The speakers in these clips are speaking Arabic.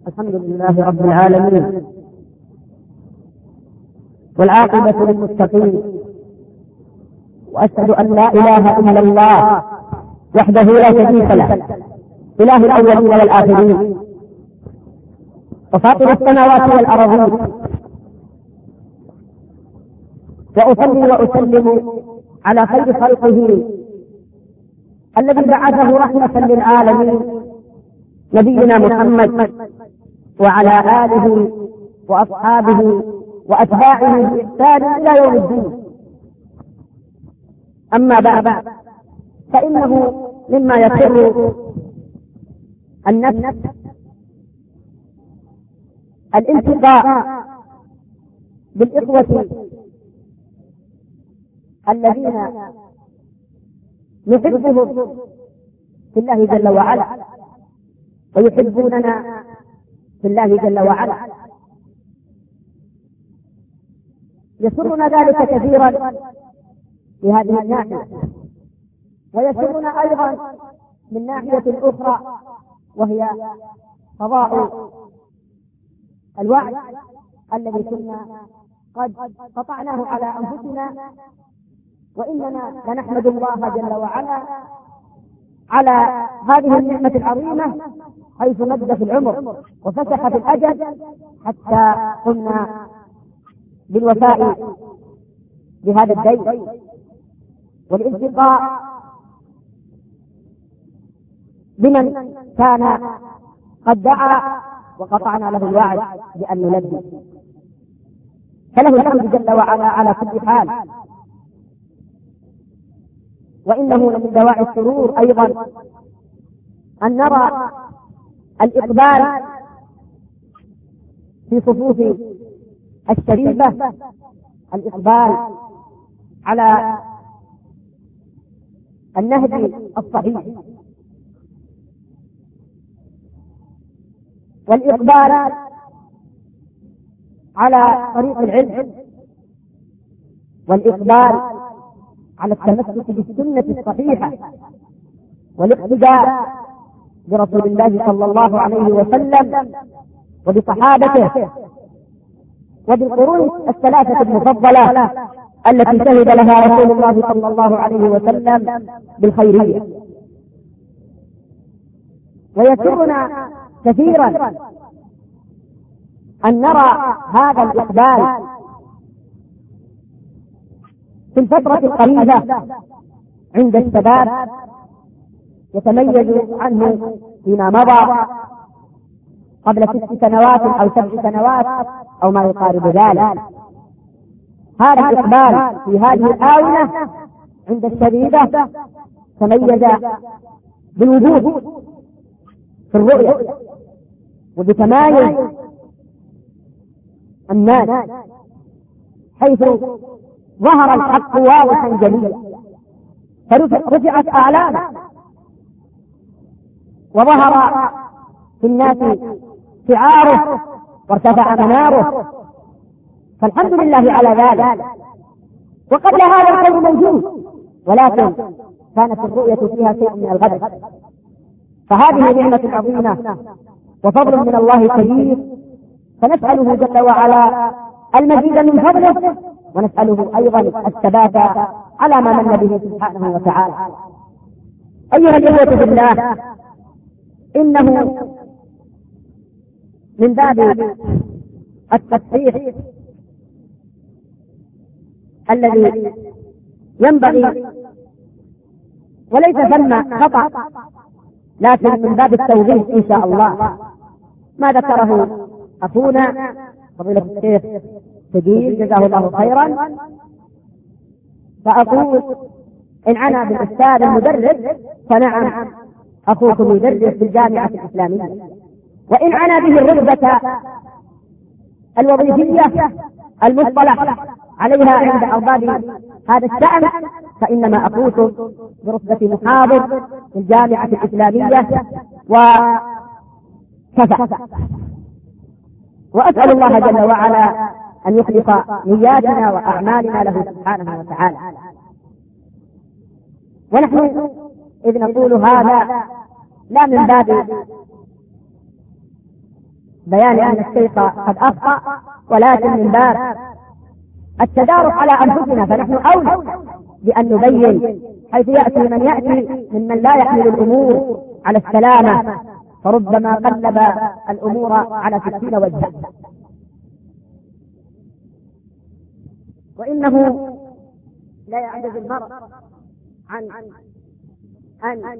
الحمد لله رب العالمين، والعاقبة للمتقين، وأشهد أن لا إله إلا الله وحده لا شريك له، إله الأولين والآخرين، وفاطر السماوات والأرضين، وأصلي وأسلم على خير خلقه الذي بعثه رحمة للعالمين، نبينا محمد وعلى آله وأصحابه وأتباعه بإحسان إلى يوم الدين. أما بعد، فإنه مما يسر النفس الالتقاء بالإخوة الذين نحبهم في الله جل وعلا ويحبوننا في الله جل وعلا. يسرنا ذلك كثيرا في هذه الناحية، ويسرنا أيضا من ناحية أخرى، وهي قضاء الوعد الذي كنا قد قطعناه على أنفسنا، وإننا لنحمد الله جل وعلا على هذه النعمة العظيمة، حيث مد في العمر وفسح في الأجل حتى قمنا بالوفاء بهذا الدين والالتقاء بمن كان قد دعا وقطعنا له الوعد بأن نلبي، فله الحمد جل وعلا على كل حال. وإنه من دواعي السرور أيضا أن نرى الإقبال في صفوف الشريفة، الإقبال على النهج الصحيح، والإقبال على طريق العلم، والإقبال على التمسك بالسنة الصحيحة، والاقتداء برسول الله صلى الله عليه وسلم وبصحابته وبالقرون الثلاثة المفضلة التي شهد لها رسول الله صلى الله عليه وسلم بالخيرية. ويسرنا كثيرا أن نرى هذا الإقبال في الفترة القريبة عند الشباب، يتميز عنه فيما مضى قبل 6 سنوات أو 7 سنوات أو ما يقارب ذلك. هذا الإقبال في هذه الآونة عند الشبيبة تميز بالوجود في الرؤية وبتمايز الناس، حيث ظهر الحق واضحا جليا، فرفعت أعلامه، وظهر في الناس شعاره، وارتفع مناره، فالحمد لله على ذلك. وقبل هذا الخير موجود، ولكن كانت الرؤية فيها شيء من الغدر، فهذه نعمة عظيمة وفضل من الله كبير، فنسأله جل وعلا المزيد من فضله، ونسأله أيضا الثبات على ما من به سبحانه وتعالى. أيها الإخوة في الله، إنه من باب التصحيح الذي ينبغي، وليس ثم خطأ، لكن من باب التوضيح إن شاء الله، ما ذكره أخونا فضيلة الشيخ سديد جزاه الله خيرا، فأقول إن عنا بالأستاذ المدرس فنعم، أخوكم يدرس بالجامعة الإسلامية، وإن عنا به الرتبة الوظيفية المصطلح عليها عند أرباب هذا الشأن، فإنما أخوكم برتبة محاضر في الجامعة الإسلامية وكفى. وأسأل الله جل وعلا أن يخلص نياتنا وأعمالنا له سبحانه وتعالى. ونحن إذ نقول هذا لا من باب بيان أن الشيخ قد أخطأ، ولكن من باب التدارك على أنفسنا فنحن أولى بأن نبين، حيث يأتي من يأتي ممن لا يحمل الأمور على السلامة فربما قلب الأمور على 60 وجها. وإنه لا يعجز المرء عن أن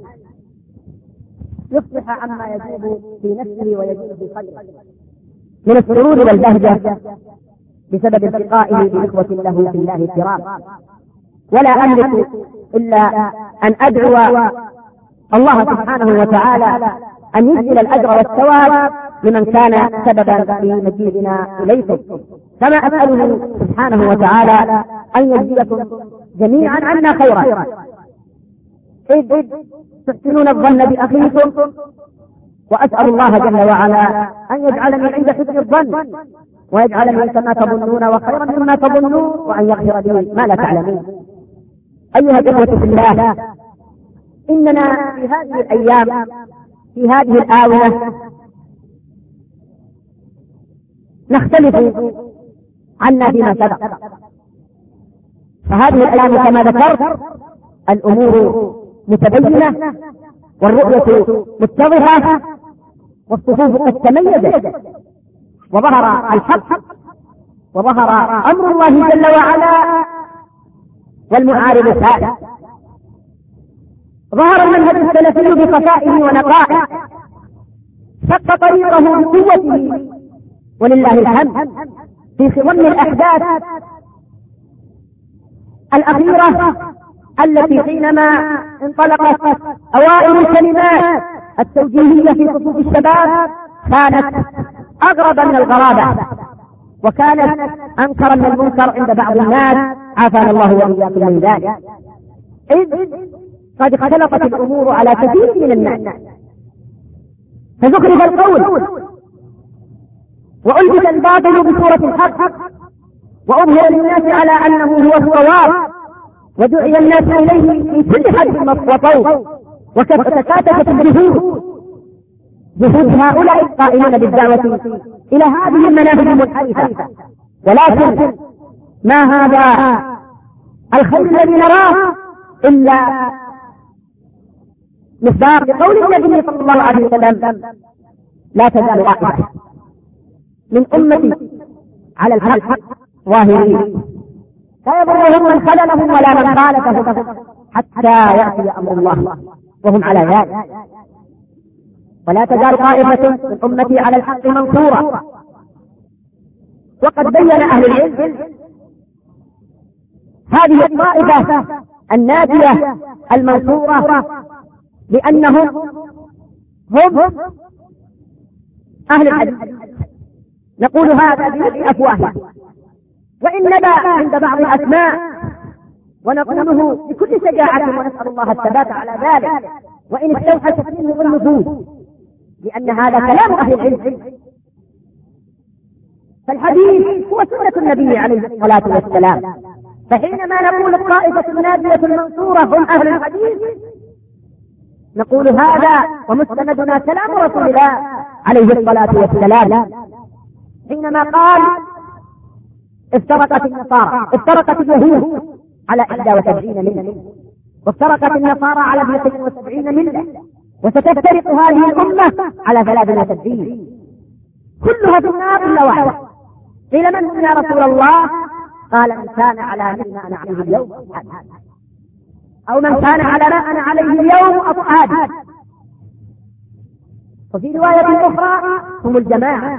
يصلح عما يجوب في نفسه ويجوب في قلبه من السرور والبهجة بسبب التقائه بإخوة له في الله الكرام. ولا أملك إلا أن أدعو الله سبحانه وتعالى أن يجزل الأجر والثواب لمن كان سببا في مجيئنا إليكم، كما أسأله سبحانه وتعالى أن يجزيكم جميعا عنا خيرا، إذ تحسنون الظن بأخيكم، وأسأل الله جل وعلا أن يجعلني عند حسن الظن، ويجعلني كما تظنون وخيرا مما تظنون، وأن يغفر لي ما لا تعلمون. أيها الإخوة في الله، إننا في هذه الأيام في هذه الآونة نختلف عنا فيما سبق، فهذه الأيام كما ذكرت الأمور متبينة والرؤية متضحة والصفوف قد تميزت وظهر الحق وظهر أمر الله جل وعلا والمعارض ثابت. ظهر المنهج السلفي بخفائه ونقائه، شق طريقه بقوته ولله الحمد في خضم الأحداث الأخيرة التي حينما انطلقت أوائل الكلمات التوجيهية في صفوف الشباب كانت أغرب من الغرابة، وكانت أنكر من المنكر عند بعض الناس، عافانا الله وإياكم من ذلك، إذ قد اختلطت الأمور على كثير من الناس، فزخرف القول وألبس الباطل بصورة الحق، وأظهر للناس على أنه هو الصواب، ودعي الناس إليه في كل حد وطوف، وتكاتفت الجهود جهود هؤلاء القائمين بالدعوة إلى هذه المناهج المنحرفة. ولكن ما هذا الخير الذي نراه إلا مصداق قول النبي صلى الله عليه وسلم: لا تزال طائفة من أمتي على الحق ظاهرين لا يضرهم من خذلهم ولا من خالفهم حتى يأتي أمر الله وهم على ذلك. ولا تزال طائفة من أمتي على الحق منصورة. وقد بين أهل العلم هذه الطائفة الناجية المنصورة لأنهم هم أهل الحديث. نقول هذا بأفواههم، وإن نبى عند بعض الأسماء ونقوله بكل شجاعة ونسأل الله الثبات على ذلك، وإن استوحشت منه النفوس، لأن هذا كلام أهل العلم. فالحديث هو سنة النبي عليه الصلاة والسلام، فحينما نقول الطائفة الناجية المنصورة هم أهل الحديث نقول هذا ومستندنا كلام رسول الله عليه الصلاة والسلام حينما قال: افترقت اليهود على 71 ملة، وافترقت النصارى على 72 ملة، وستفترق هذه الأمة على 73 كلها في النار إلا واحدة. قيل: من هم يا رسول الله؟ قال: من كان على مثل ما أنا عليه اليوم، أو من كان على ما أنا عليه اليوم أصحابي. وفي رواية أخرى: هم الجماعة.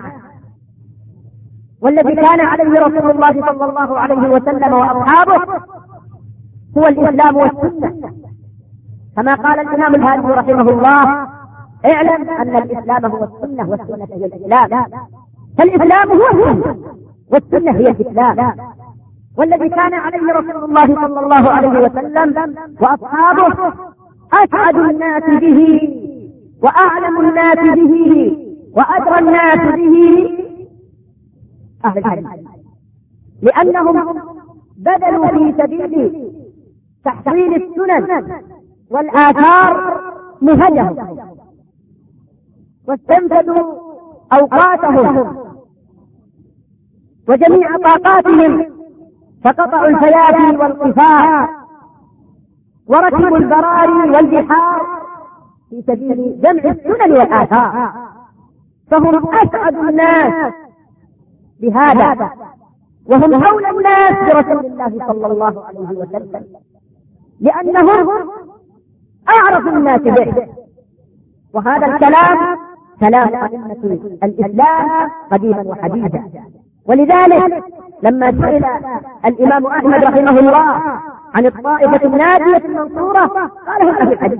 والذي كان عليه رسول الله صلى الله عليه وسلم وأصحابه هو الإسلام والسنة، كما قال الإمام الهادي رحمه الله: اعلم أن الإسلام هو السنة والسنة هي الإسلام. فالإسلام هو السنة والسنة هي الإسلام. والذي كان عليه رسول الله صلى الله عليه وسلم وأصحابه أسعد الناس به وأعلم الناس به وأدرى الناس به أهل الحديث، لأنهم بذلوا في سبيل تحصيل السنن والآثار مهجهم، واستنفذوا أوقاتهم وجميع طاقاتهم، فقطعوا الفيافي والقفاء وركبوا البراري والبحار في سبيل جمع السنن والآثار، فهم أسعد الناس بهذا، وهم أولى الناس برسول الله صلى الله عليه وسلم، لأنهم أعرف الناس به. وهذا الكلام كلام أئمة الإسلام قديما وحديثا. ولذلك لما سئل الإمام أحمد رحمه الله عن الطائفة الناجية المنصورة قال هم أهل الحديث،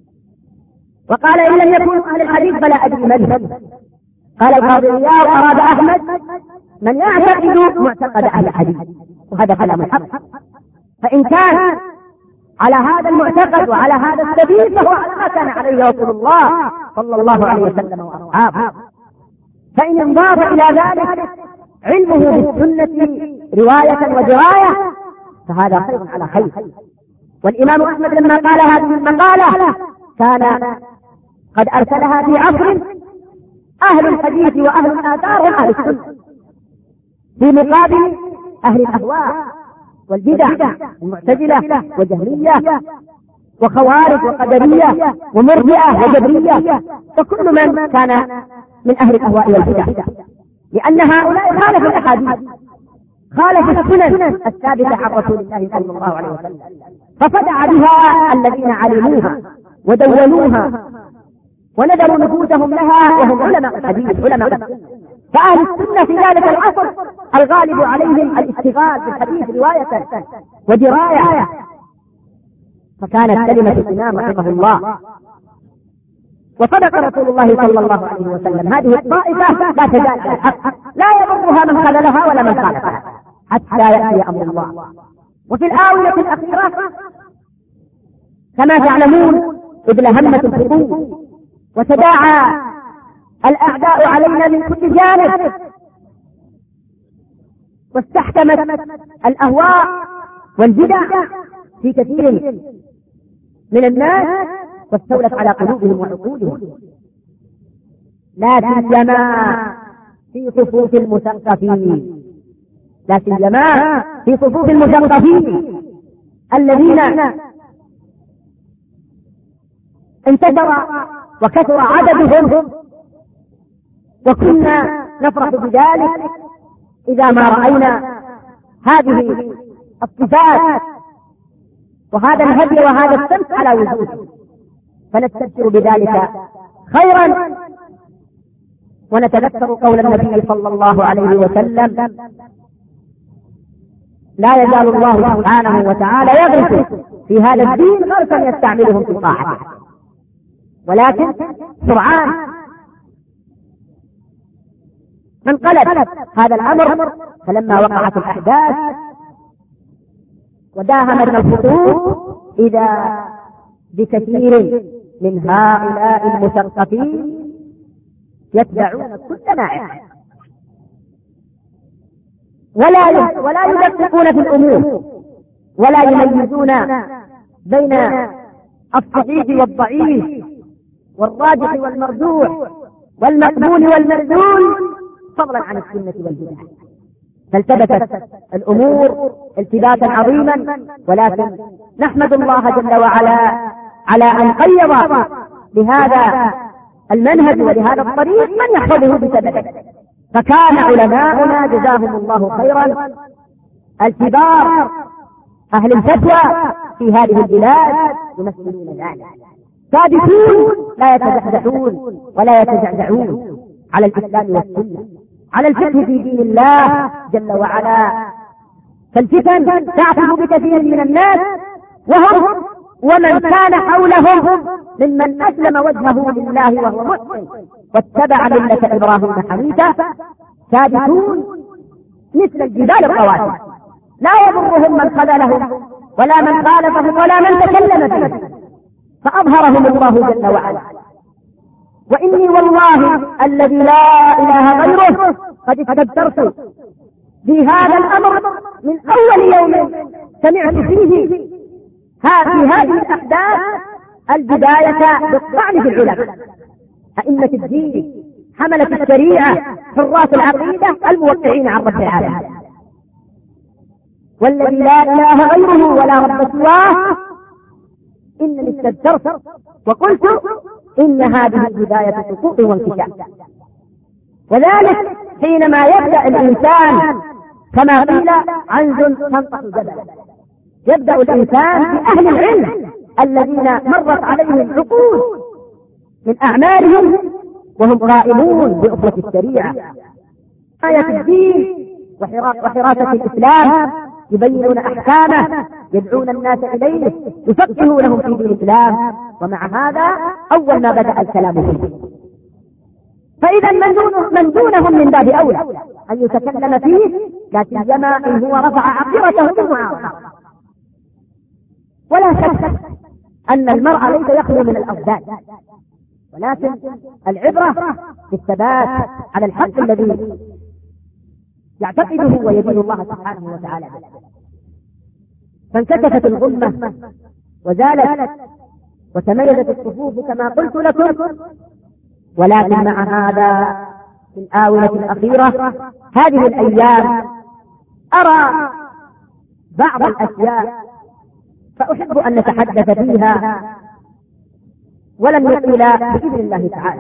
وقال إن لم يكونوا أهل الحديث فلا أدري من. قال القاضي عياض أراد أحمد من يعتقد معتقد أهل الحديث، وهذا كلام الحق. فإن كان على هذا المعتقد وعلى هذا السبيل فهو على ما كان عليه رسول الله صلى الله عليه وسلم وأصحابه. فإن انضاف إلى ذلك علمه بالسنة رواية ودراية فهذا خير على خير. والإمام أحمد لما قال هذه المقالة كان قد أرسلها في عصر أهل الحديث وأهل الآثار هم أهل السنة، في مقابل أهل الأهواء والبدع المعتزلة وجهمية وخوارج وقدرية ومرجئة وجبرية وكل من كان من أهل الأهواء والبدع، لأن هؤلاء خالفوا الأحاديث، خالفوا السنن الثابتة عن رسول الله صلى الله عليه وسلم، فصدع بها الذين علموها ودونوها ونذروا نفوسهم لها وهم علماء الحديث علماء السنة. فأهل السنة في ذلك العصر الغالب عليهم الاشتغال بالحديث رواية ودراية، فكانت كلمة الإمام رحمه الله وصدق رسول الله صلى الله عليه وسلم هذه الطائفة لا تزال على الحق، لا يضرها من خذلها ولا من خالفها حتى يأتي أمر الله. وفي الآونة الأخيرة كما تعلمون ابن همة الفتون، وتداعى الأعداء علينا من كل جانب، واستحكمت الأهواء والبدع في كثير من الناس واستولت على قلوبهم وعقولهم، لا سيما في صفوف المثقفين، لا سيما في صفوف المثقفين الذين انتشر وكثر عددهم، وكنا نفرح بذلك إذا ما رأينا هذه الصفات وهذا الهدي وهذا السمت على وجوده، فنستبشر بذلك خيرا ونتذكر قول النبي صلى الله عليه وسلم: لا يزال الله سبحانه وتعالى يغرس في هذا الدين غرسا يستعملهم في طاعته، ولكن سرعان انقلب هذا الأمر، فلما وقعت الأحداث وداهمت الخطوط إذا بكثير من هؤلاء المثقفين يتبعون كل ما ولا يدققون في الأمور ولا يميزون بين الصحيح والضعيف والراجح والمرجوح والمقبول والمردود فضلا عن السنة والبدع. فالتبست الأمور التباسا عظيما، ولكن نحمد الله جل وعلا على أن قيض بهذا المنهج ولهذا الطريق من يحفظه بسببه. فكان علماؤنا جزاهم الله خيرا الكبار أهل الفتوى في هذه البلاد يمثلون ذلك، ثابتون لا يتزحزحون ولا يتزعزعون على الإسلام والسنة، على الفقه في دين الله جل وعلا. فالفتن تعتب بكثير من الناس ومن كان حولهم ممن أسلم وجهه لله وهو محسن واتبع ملة إبراهيم حنيفا ثابتون مثل الجبال الرواسي، لا يضرهم من خذلهم ولا من خالفهم ولا من تكلم فيه، فأظهرهم الله جل وعلا. وإني والله الذي لا إله غيره قد استبشرت في هذا الأمر من أول يوم سمعت فيه في هذه الأحداث البداية بالطعن في العلماء أئمة الدين حملة الشريعة حراس العقيدة الموقعين عن رب العالمين. والذي لا إله غيره ولا رب سواه إنني استذكرت وقلت إن هذه بداية سقوط وانكشاف. وذلك حينما يبدأ الإنسان كما قيل عنز تنطح جبلا، يبدأ الإنسان بأهل العلم الذين مرت عليهم عقود من أعمالهم وهم قائمون بأصلة الشريعة، آية الدين وحراسة الإسلام، يبينون أحكامه، يدعون الناس إليه، يفقهونهم في دين الإسلام. ومع هذا أول ما بدأ الكلام فيه، فإذا من دونهم من باب أولى أن يتكلم فيه، لا سيما إن هو رفع عقيرته بالمعارضة. ولا شك أن المرء ليس يخلو من الأضداد، ولكن العبرة بالثبات على الحق الذي يعتقده ويدين الله سبحانه وتعالى به. فانكشفت الغمة وزالت وتميزت الصفوف كما قلت لكم. ولكن مع هذا في الآونة الأخيرة هذه الأيام أرى بعض الأشياء فأحب أن نتحدث فيها ولن نطيل بإذن الله تعالى.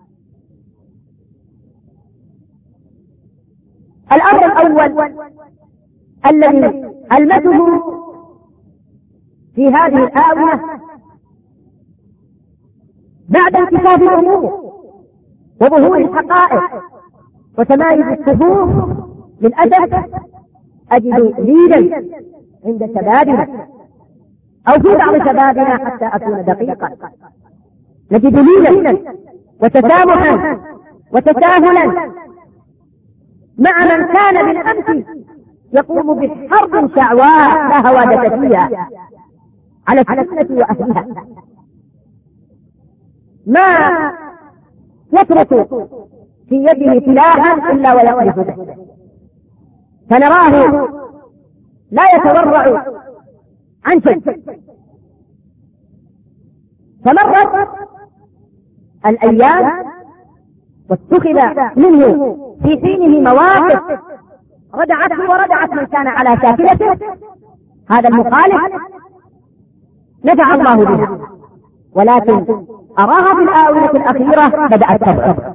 الأمر الأول الذي ألمسه في هذه الآونة بعد انكشاف الأمور وظهور الحقائق وتمايز الصفوف، للأسف أجد لينا عند شبابنا أو في بعض شبابنا حتى أكون دقيقا، نجد لينا وتسامحا وتساهلا مع من كان بالأمس يقوم بحرب شعواء لا هوادة فيها على السنة وأهلها، ما يترك في يده سلاحا إلا ويقذف به، فنراه لا يتورع عن شيء. فمرت الأيام واتخذ منه في حينه مواقف ردعته وردعت من كان على شاكلته. هذا المخالف نفع الله بها، ولكن أراها في الآونة الأخيرة بدأت تضعف.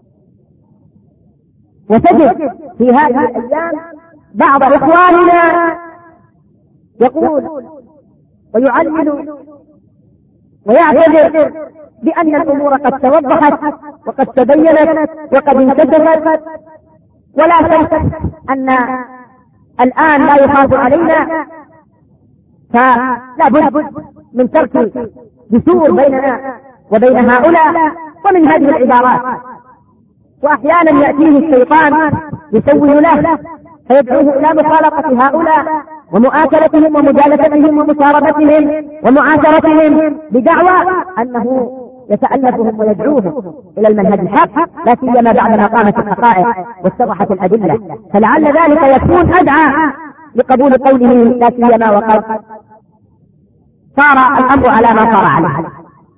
وتجد في هذه الأيام بعض إخواننا يقول ويعلل ويعتذر بأن الأمور قد توضحت وقد تبينت وقد انكشفت، ولا شك أن الآن لا يخاف علينا، فلا بد من ترك جسور بيننا وبين هؤلاء ومن هذه العبارات. وأحيانا يأتيه الشيطان يسول له فيدعوه إلى مخالطة هؤلاء ومؤاكلتهم ومجالستهم ومشاربتهم ومعاشرتهم بدعوى أنه يتألفهم ويدعوهم إلى المنهج الحق، لا سيما بعدما قامت الحقائق واتضحت الأدلة، فلعل ذلك يكون أدعى لقبول قوله، لا سيما وقد صار الأمر على ما صار عليه.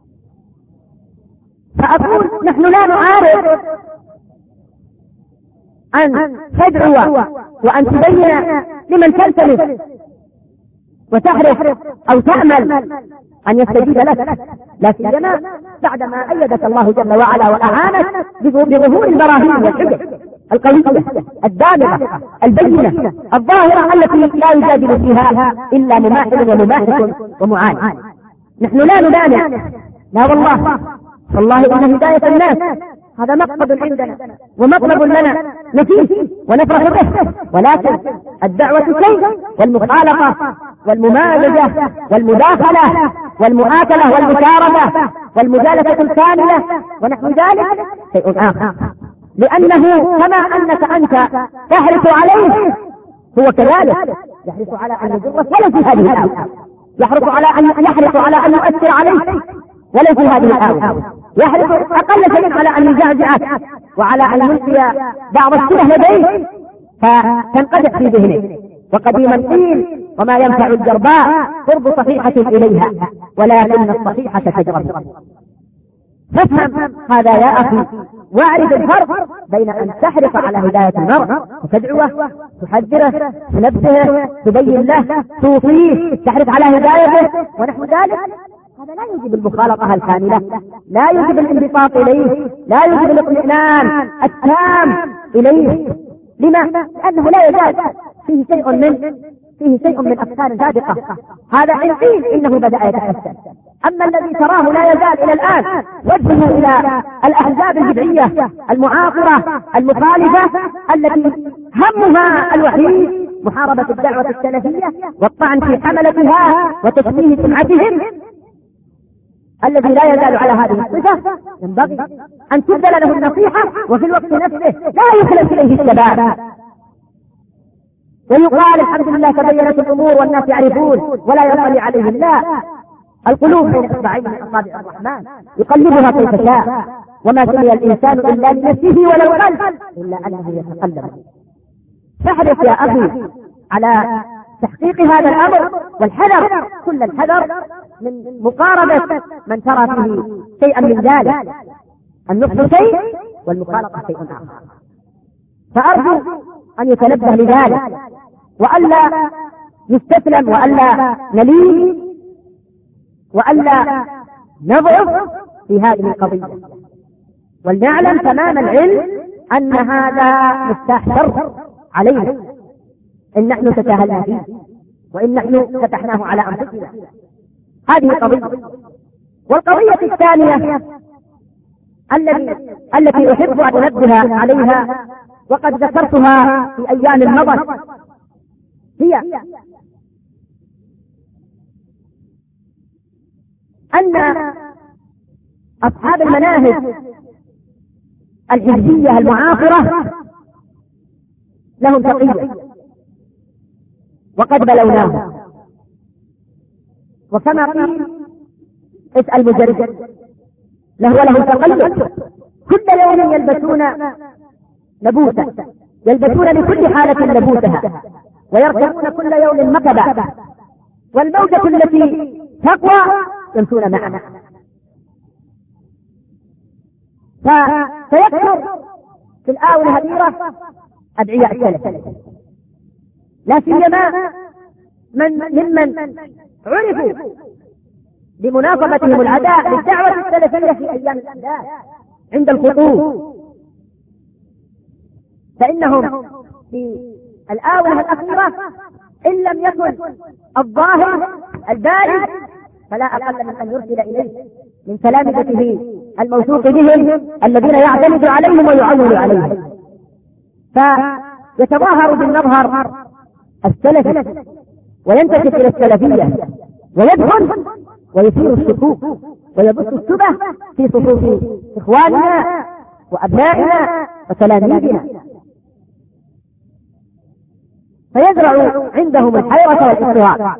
فأقول نحن لا نعارض أن تدعو وأن تبين لمن تلتمس وتحرص أو تأمل أن يستجيب لك، لا سيما بعدما أيدك الله جل وعلا وأعانك بظهور البراهين والحجج القوية الدامغة البينة الظاهرة التي لا يجادل فيها إلا مماحل ومماحك ومعاند. نحن لا نمانع، لا والله إن هداية الناس هذا مقصد عندنا ومطلب لنا نفيه ونفرح به، ولكن الدعوة شيء والمخالطة والممازجة والمداخلة والمؤاكلة والمشاربة والمجالسة الكاملة ونحو ذلك شيء آخر، لأنه كما أنك أنت تحرص عليه هو كذلك يحرص على أن يضرك ولو في هذه الآونة، يحرص على أن يؤثر عليك ولو في هذه الآونة، يحرص أقل شيء على أن يزعزعك وعلى أن يلقي بعض الشبه لديك فتنقدح في ذهنك. وقديما قيل وما ينفع الجرباء قرب صحيحة إليها ولكن الصحيحة تجرب. فافهم هذا يا أخي واعرف الفرق بين أن تحرص على هداية المرء وتدعوه، تحذره، تنبهه، تبين له، توصيه، تحرص على هدايته ونحو ذلك. هذا لا يجب المخالطة الكاملة، لا يجب الانبساط إليه، لا يجب الاطمئنان التام إليه. لما؟ لأنه لا يزال فيه شيء من أفكار صادقة. هذا إن قيل إنه بدأ يتحسن. أما الذي تراه لا يزال إلى الآن وجهه إلى الأحزاب البدعية المعاصرة المخالفة التي همها الوحيد محاربة الدعوة السلفية والطعن في حملتها وتشويه سمعتهم، الذي لا يزال على هذه الصفة ينبغي أن تبذل له النصيحة، وفي الوقت نفسه لا يخلص إليه الشباب ويقال الحمد لله تبينت الأمور والناس يعرفون ولا ينطلي عليهم. لا، القلوب بين إصبعين من أصابع الرحمن يقلبها كيف شاء، وما سمي الإنسان إلا لنفسه ولو قل إلا أنه يتقلب. فاحرص يا أخي على تحقيق هذا الأمر والحذر، كل الحذر من مقاربة من ترى فيه شيئا من ذلك. النصح شيء والمخالطة شيء آخر. فأرجو أن يتنبه لذلك وألا يستسلم وألا نلين وألا نضعف في هذه القضية، ولنعلم تمام العلم أن هذا مفتاح شر علينا إن نحن تساهلنا فيه وإن نحن فتحناه على أنفسنا. هذه قضية. والقضية الثانية التي أحب أن أنبه عليها وقد ذكرتها في أيام مضت، هي أن أصحاب المناهج الحزبية المعاصرة لهم تقية وقد بلوناهم. وكما قيل اسأل مجرد له تقية، كل يوم يلبسون لبوسا، يلبسون لكل حالة لبوسها، ويركبون كل يوم مكبا، والموجة التي تقوى يمشون معنا. فسيكثر في الآونة الأخيرة أدعياء السلف، لا سيما ممن عرفوا بمناصبتهم العداء للدعوة السلفية في أيام الأحداث عند الخطوب، فإنهم في الآونة الأخيرة إن لم يكن الظاهر البارز فلا أقل من أن يرسل إليه من تلامذته الموثوق بهم الذين يعتمد عليهم ويعول عليهم، فيتظاهر بالمظهر السلفي وينتسب إلى السلفية ويدخل ويثير الشكوك ويبث الشبه في صفوف إخواننا وأبنائنا وتلاميذنا، فيزرع عندهم الحيرة والاضطراب.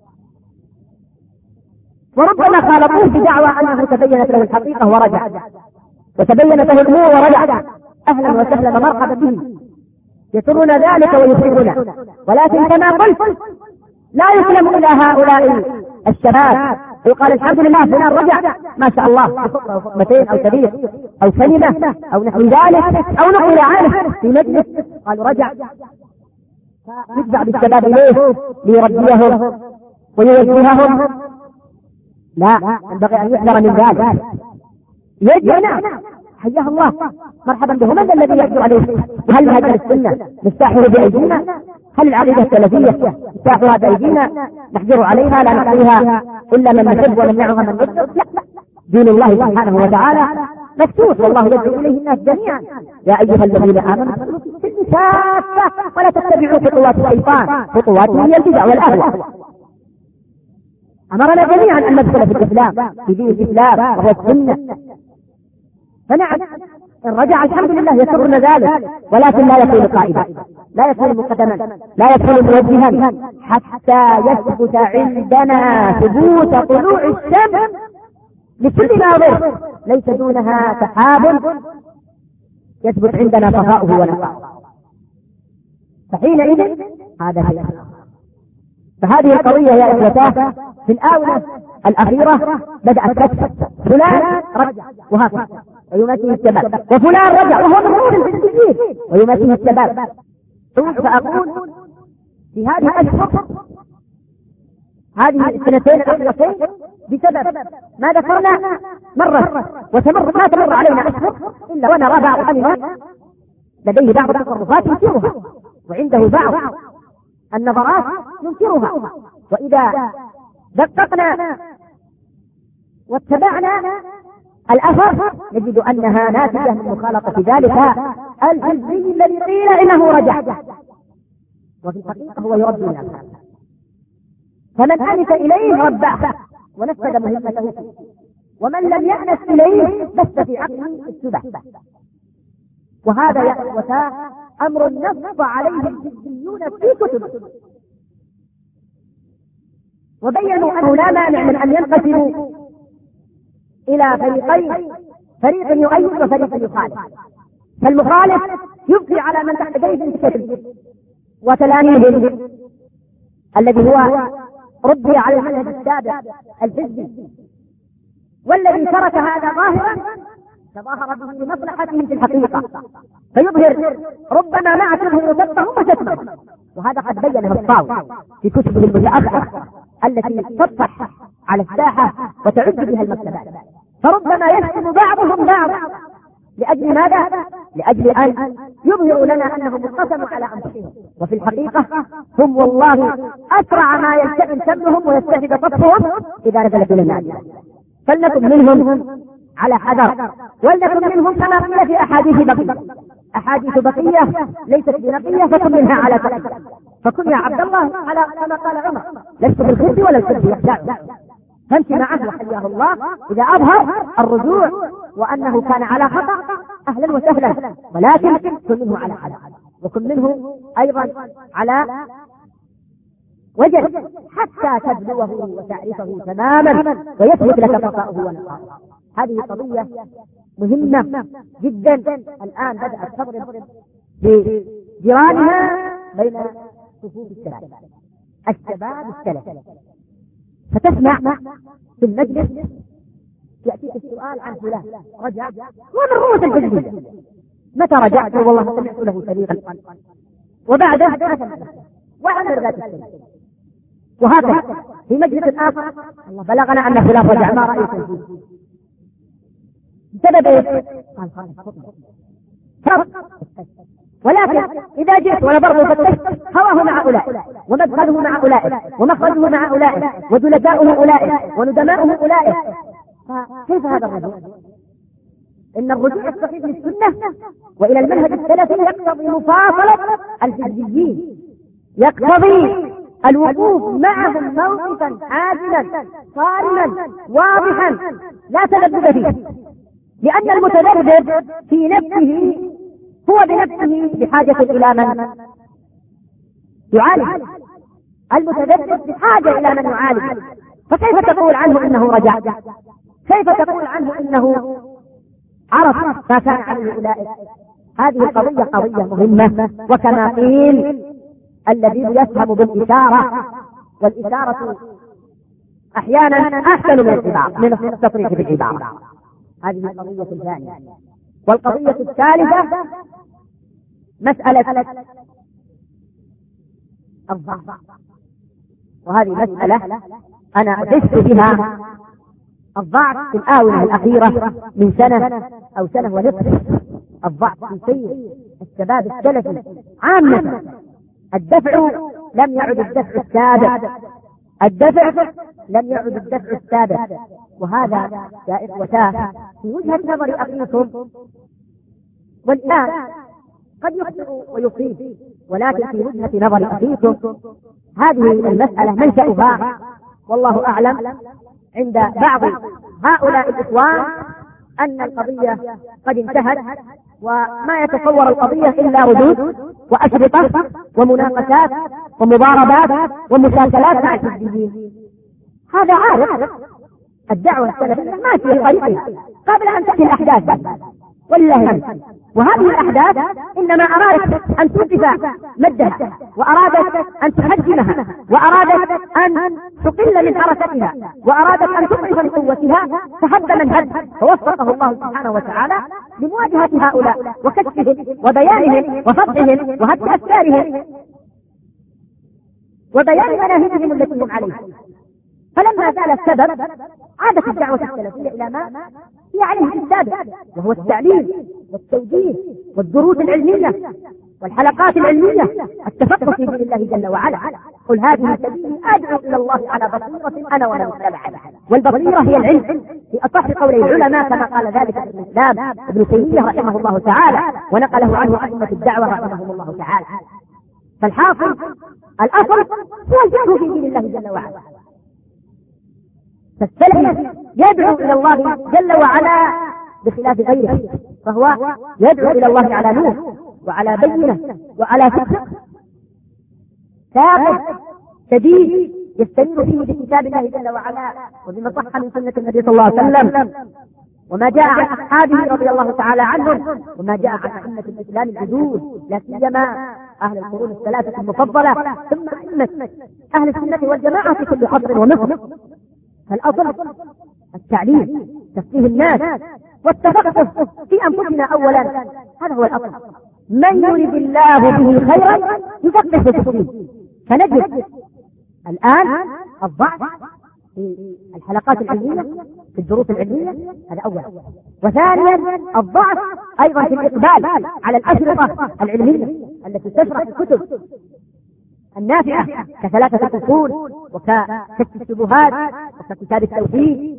وربما خالطوه بدعوى أنه تبينت له الحقيقة ورجع، وتبينت له الأمور ورجع، أهلا وسهلا ومرحبا به، يسرنا ذلك ويسرنا. ولكن كما قلت لا يسلم إلى هؤلاء الشباب ويقال الحمد لله فلان رجع ما شاء الله بخطمتين أو شريط أو كلمة أو نحو ذلك أو نقل عنه في مجلس قالوا رجع، يدفع بالشباب إليه ليربيهم ويوجههم. لا، ينبغي أن يحذر من ذلك. يجينا حياه الله مرحبا به، من الذي يحجر عليه؟ وهل هذا السنة نستاحر بأيدينا؟ هل العقيدة السلفية نستاحرها بأيدينا نحجر عليها لا نعطيها إلا من نحب ونمنعها من نحب؟ لا، دين الله سبحانه وتعالى مفتوح والله يدعو إليه الناس جميعا. يا أيها الذين آمنوا كافة ولا تتبعوا خطوات الشيطان، خطواته هي البدع والأهواء. أمرنا جميعا أن ندخل في الإسلام، في دين الإسلام وهو السنة. فنعم إن رجع الحمد لله يسرنا ذلك، ولكن لا يكون قائدا، لا يكون مقدما، لا يكون موجها، حتى يثبت عندنا ثبوت طلوع الشمس لكل ناظر ليس دونها سحاب، يثبت عندنا صفاؤه ونقاؤه، فحينئذ هذا هي. فهذه القضية يا إخوتاه في الآونة الأخيرة بدأت تكثر، فلان رجع وهكذا، ويماتيه الشباب، وفلان رجع وهو مغرور الحزبيين ويماتيه الشباب. فأقول في هذه الأشهر، هذه السنتين الأخيرتين، بسبب ما ذكرنا مرة وتمر، ما تمر علينا أشهر إلا ونرى بعضنا لديه بعض التصرفات ينكرها، وعنده بعض النظرات ينكرها، وإذا دققنا واتبعنا الأثر نجد أنها ناتجة من مخالطة ذلك الحزبي الذي قيل إنه رجع، وفي الحقيقة هو يربي الناس. فمن أنس إليه رباه ونفذ مهمته، ومن لم يأنس إليه بث في عقله السبع. وهذا يا إخوتاه أمر نص عليه الحزبيون في كتبهم، وبينوا أنه لا مانع من أن ينقسموا إلى فريقين، فريق يؤيد وفريق يخالف. فالمخالف يبقي على من تحت جيش الكتب وتلاميذه الذي هو ربي على المنهج السابق الحزبي، والذي ترك هذا ظاهرا تظاهر به لمصلحته في الحقيقة، فيظهر ربما مع كله وسطه وشتمه. وهذا قد بينه الطاوي في كتبه المتأخرة التي تطرح على الساحة وتعد بها المكتبات. فربما يشتم بعضهم بعضا لأجل ماذا؟ لأجل أن يظهروا لنا أنهم اقسموا على أنفسهم، وفي الحقيقة هم والله أسرع ما يلتئم شملهم ويستهدف صفهم إذا نزلت إلى الناس. فلنكن منهم على حذر، ولنكن منهم كما قيل في أحاديث بقية. أحاديث بقية ليست بنقية، فكن منها على تقية. فكن يا عبد الله على كما قال عمر: لست بالخبز ولا الكذب يخدع. فامشي معه وحياه الله إذا أظهر الرجوع وأنه كان على خطأ، أهلا وسهلا، ولكن كن منه على حذر، وكن منه أيضا على وجد حتى تبلوه وتعرفه تماما ويثبت لك خطأه ونقاءه. هذه قضية مهمة جدا الآن بدأت تضرب بجيرانها بين صفوف الشباب السلفي. فتسمع في المجلس يأتيك السؤال عن فلان رجع ومن رؤوس الحزبية، متى رجعت؟ والله سمعت له سريعا، وبعده وعمر ذات السنة. وهكذا في مجلس آخر: الله بلغنا أن فلان رجع، ما رأيك فيه؟ بسبب ايش؟ قال خالص. ولكن إذا جئت ونظرت وفتشت هواه مع أولئك، ومدخله مع أولئك، ومخرجه مع أولئك، وجلساؤه أولئك، وندماؤه أولئك، فكيف هذا الرجوع؟ إن الرجوع الصحيح للسنة وإلى المنهج السلفي يقتضي مفاصلة الحزبيين، يقتضي الوقوف معهم موقفا عادلا صارما واضحا لا تذبذب فيه، لأن المتذبذب في نفسه هو بنفسه بحاجة إلى من يعالج. المتذبذب بحاجة إلى من يعالج، فكيف تقول عنه إنه رجع؟ كيف تقول عنه إنه عرف ما كان عليه أولئك؟ هذه القضية قضية مهمة، وكما قيل: الذي يفهم بالإشارة، والإشارة أحيانا أحسن من التصريح بالعبارة. هذه القضية الثانية. والقضية الثالثة مسألة الضعف، وهذه مسألة أنا أحس بها الضعف في الآونة الأخيرة من سنة أو سنة ونصف. الضعف في سير الشباب السلفي عامة. الدفع لم يعد الدفع السابق، الدفع لم يعد الدفع السابق. وهذا يا إخوتاه في وجهة نظر أخيكم، والآن قد يخطئ ويصيب، ولكن في وجهة نظر أخيكم هذه المسألة منشأها والله أعلم عند بعض هؤلاء الإخوان أن القضية قد انتهت، وما يتصور القضية إلا ردود وأشرطة ومناقشات ومضاربات ومشاكلات مع الحزبيين. هذا عارف الدعوة السلفية ماشية طريقها قبل أن تأتي الأحداث، ولله الحمد. وهذه الأحداث إنما أرادت أن توقف مدها، وأرادت أن تحجمها، وأرادت أن تقل من حركتها، وأرادت أن تضعف من قوتها، فهب من هب، فوفقه الله سبحانه وتعالى لمواجهة هؤلاء وكشفهم وبيانهم وفضحهم وهد أفكارهم وبيان مناهجهم التي هم عليها. فلما زال السبب عادت الدعوة السلفية إلى ما هي عليه في السابق، وهو التعليم والتوجيه والدروس العلمية والحلقات العلمية، التفقه في دين الله جل وعلا. قل هذه سبيلي أدعو إلى الله على بصيرة أنا ومن اتبعني، والبصيرة هي العلم في أصح قولي العلماء، كما قال ذلك ابن الإسلام ابن تيمية رحمه الله تعالى، ونقله عنه أئمة الدعوة رحمهم الله تعالى. فالحاصل الأصل هو الفقه في دين الله جل وعلا. فالسلفي يدعو إلى الله جل وعلا بخلاف غيره، فهو يدعو إلى الله على نور وعلى بينة وعلى فقه ثابت شديد يستنير فيه بكتاب الله جل وعلا وبما صح من سنة النبي صلى الله عليه وسلم، وما جاء عن أصحابه رضي الله تعالى عنهم، وما جاء عن أئمة الإسلام الجدود، لا سيما أهل القرون الثلاثة المفضلة، ثم أئمة أهل السنة والجماعة في كل عصر ومصر. فالأصل التعليم، تفقيه الناس والتفقه في أنفسنا أولا، هذا هو الأصل. من يريد الله به خيرا يفقه في الدين. فنجد الآن الضعف في الحلقات العلمية، في الدروس العلمية، هذا أولا. وثانيا الضعف أيضا في الإقبال على الأشرطة العلمية التي تشرح الكتب النافعة كثلاثة الأصول وكشف الشبهات وككتاب التوحيد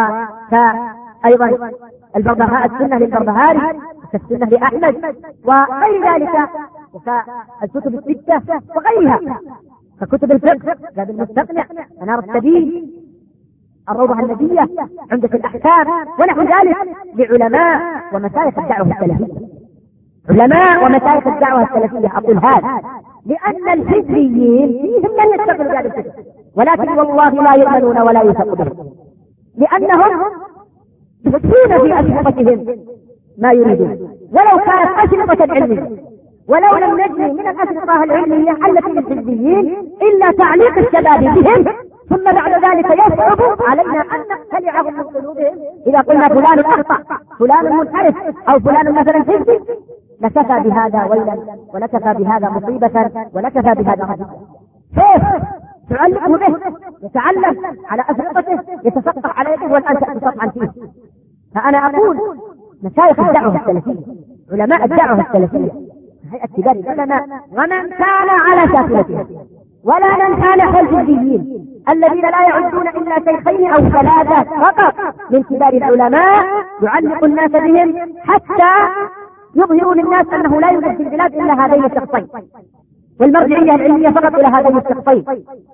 وكأيضا السنة للبربهاري وكالسنة لأحمد وغير ذلك، وكالكتب الستة وغيرها، ككتب الفقه كتاب المستقنع، منار السبيل، الروضة النبية، عمدة الأحكام ونحو ذلك، لعلماء ومشايخ الدعوة السلفية. علماء ومشايخ الدعوة السلفية. أقول هذا لأن الحزبيين فيهم من يشتغل بهذا الفكر، ولكن والله لا يؤمنون ولا يثق بهم، لأنهم يفتون في أشرطتهم ما يريدون، ولو كانت أشرطة علمية، ولو لم نجري من الأشرطة العلمية التي للحزبيين إلا تعليق الشباب بهم، ثم بعد ذلك يصعب علينا أن نقتلعهم من قلوبهم إذا قلنا فلان أخطأ، فلان منحرف، أو فلان مثلا حزبي، لكفى بهذا ويلا، ولكفى بهذا مصيبة، ولكفى بهذا رجلا. كيف تعلقه به، يتعلم على أشرطته، يتفقه على يده، والآن تأتي طبعا فيه. فأنا أقول مشايخ الدعوة السلفية، علماء الدعوة السلفية، هيئة كبار العلماء، ومن كان على شاكلتها، ولا ننسى نحو الحزبيين الذين لا يعدون إلا شيخين أو ثلاثة فقط من كبار العلماء، يعلق الناس بهم حتى يظهروا للناس أنه لا يوجد في البلاد إلا هذين الشخصين، والمرجعية العلمية فقط إلى هذين الشخصين.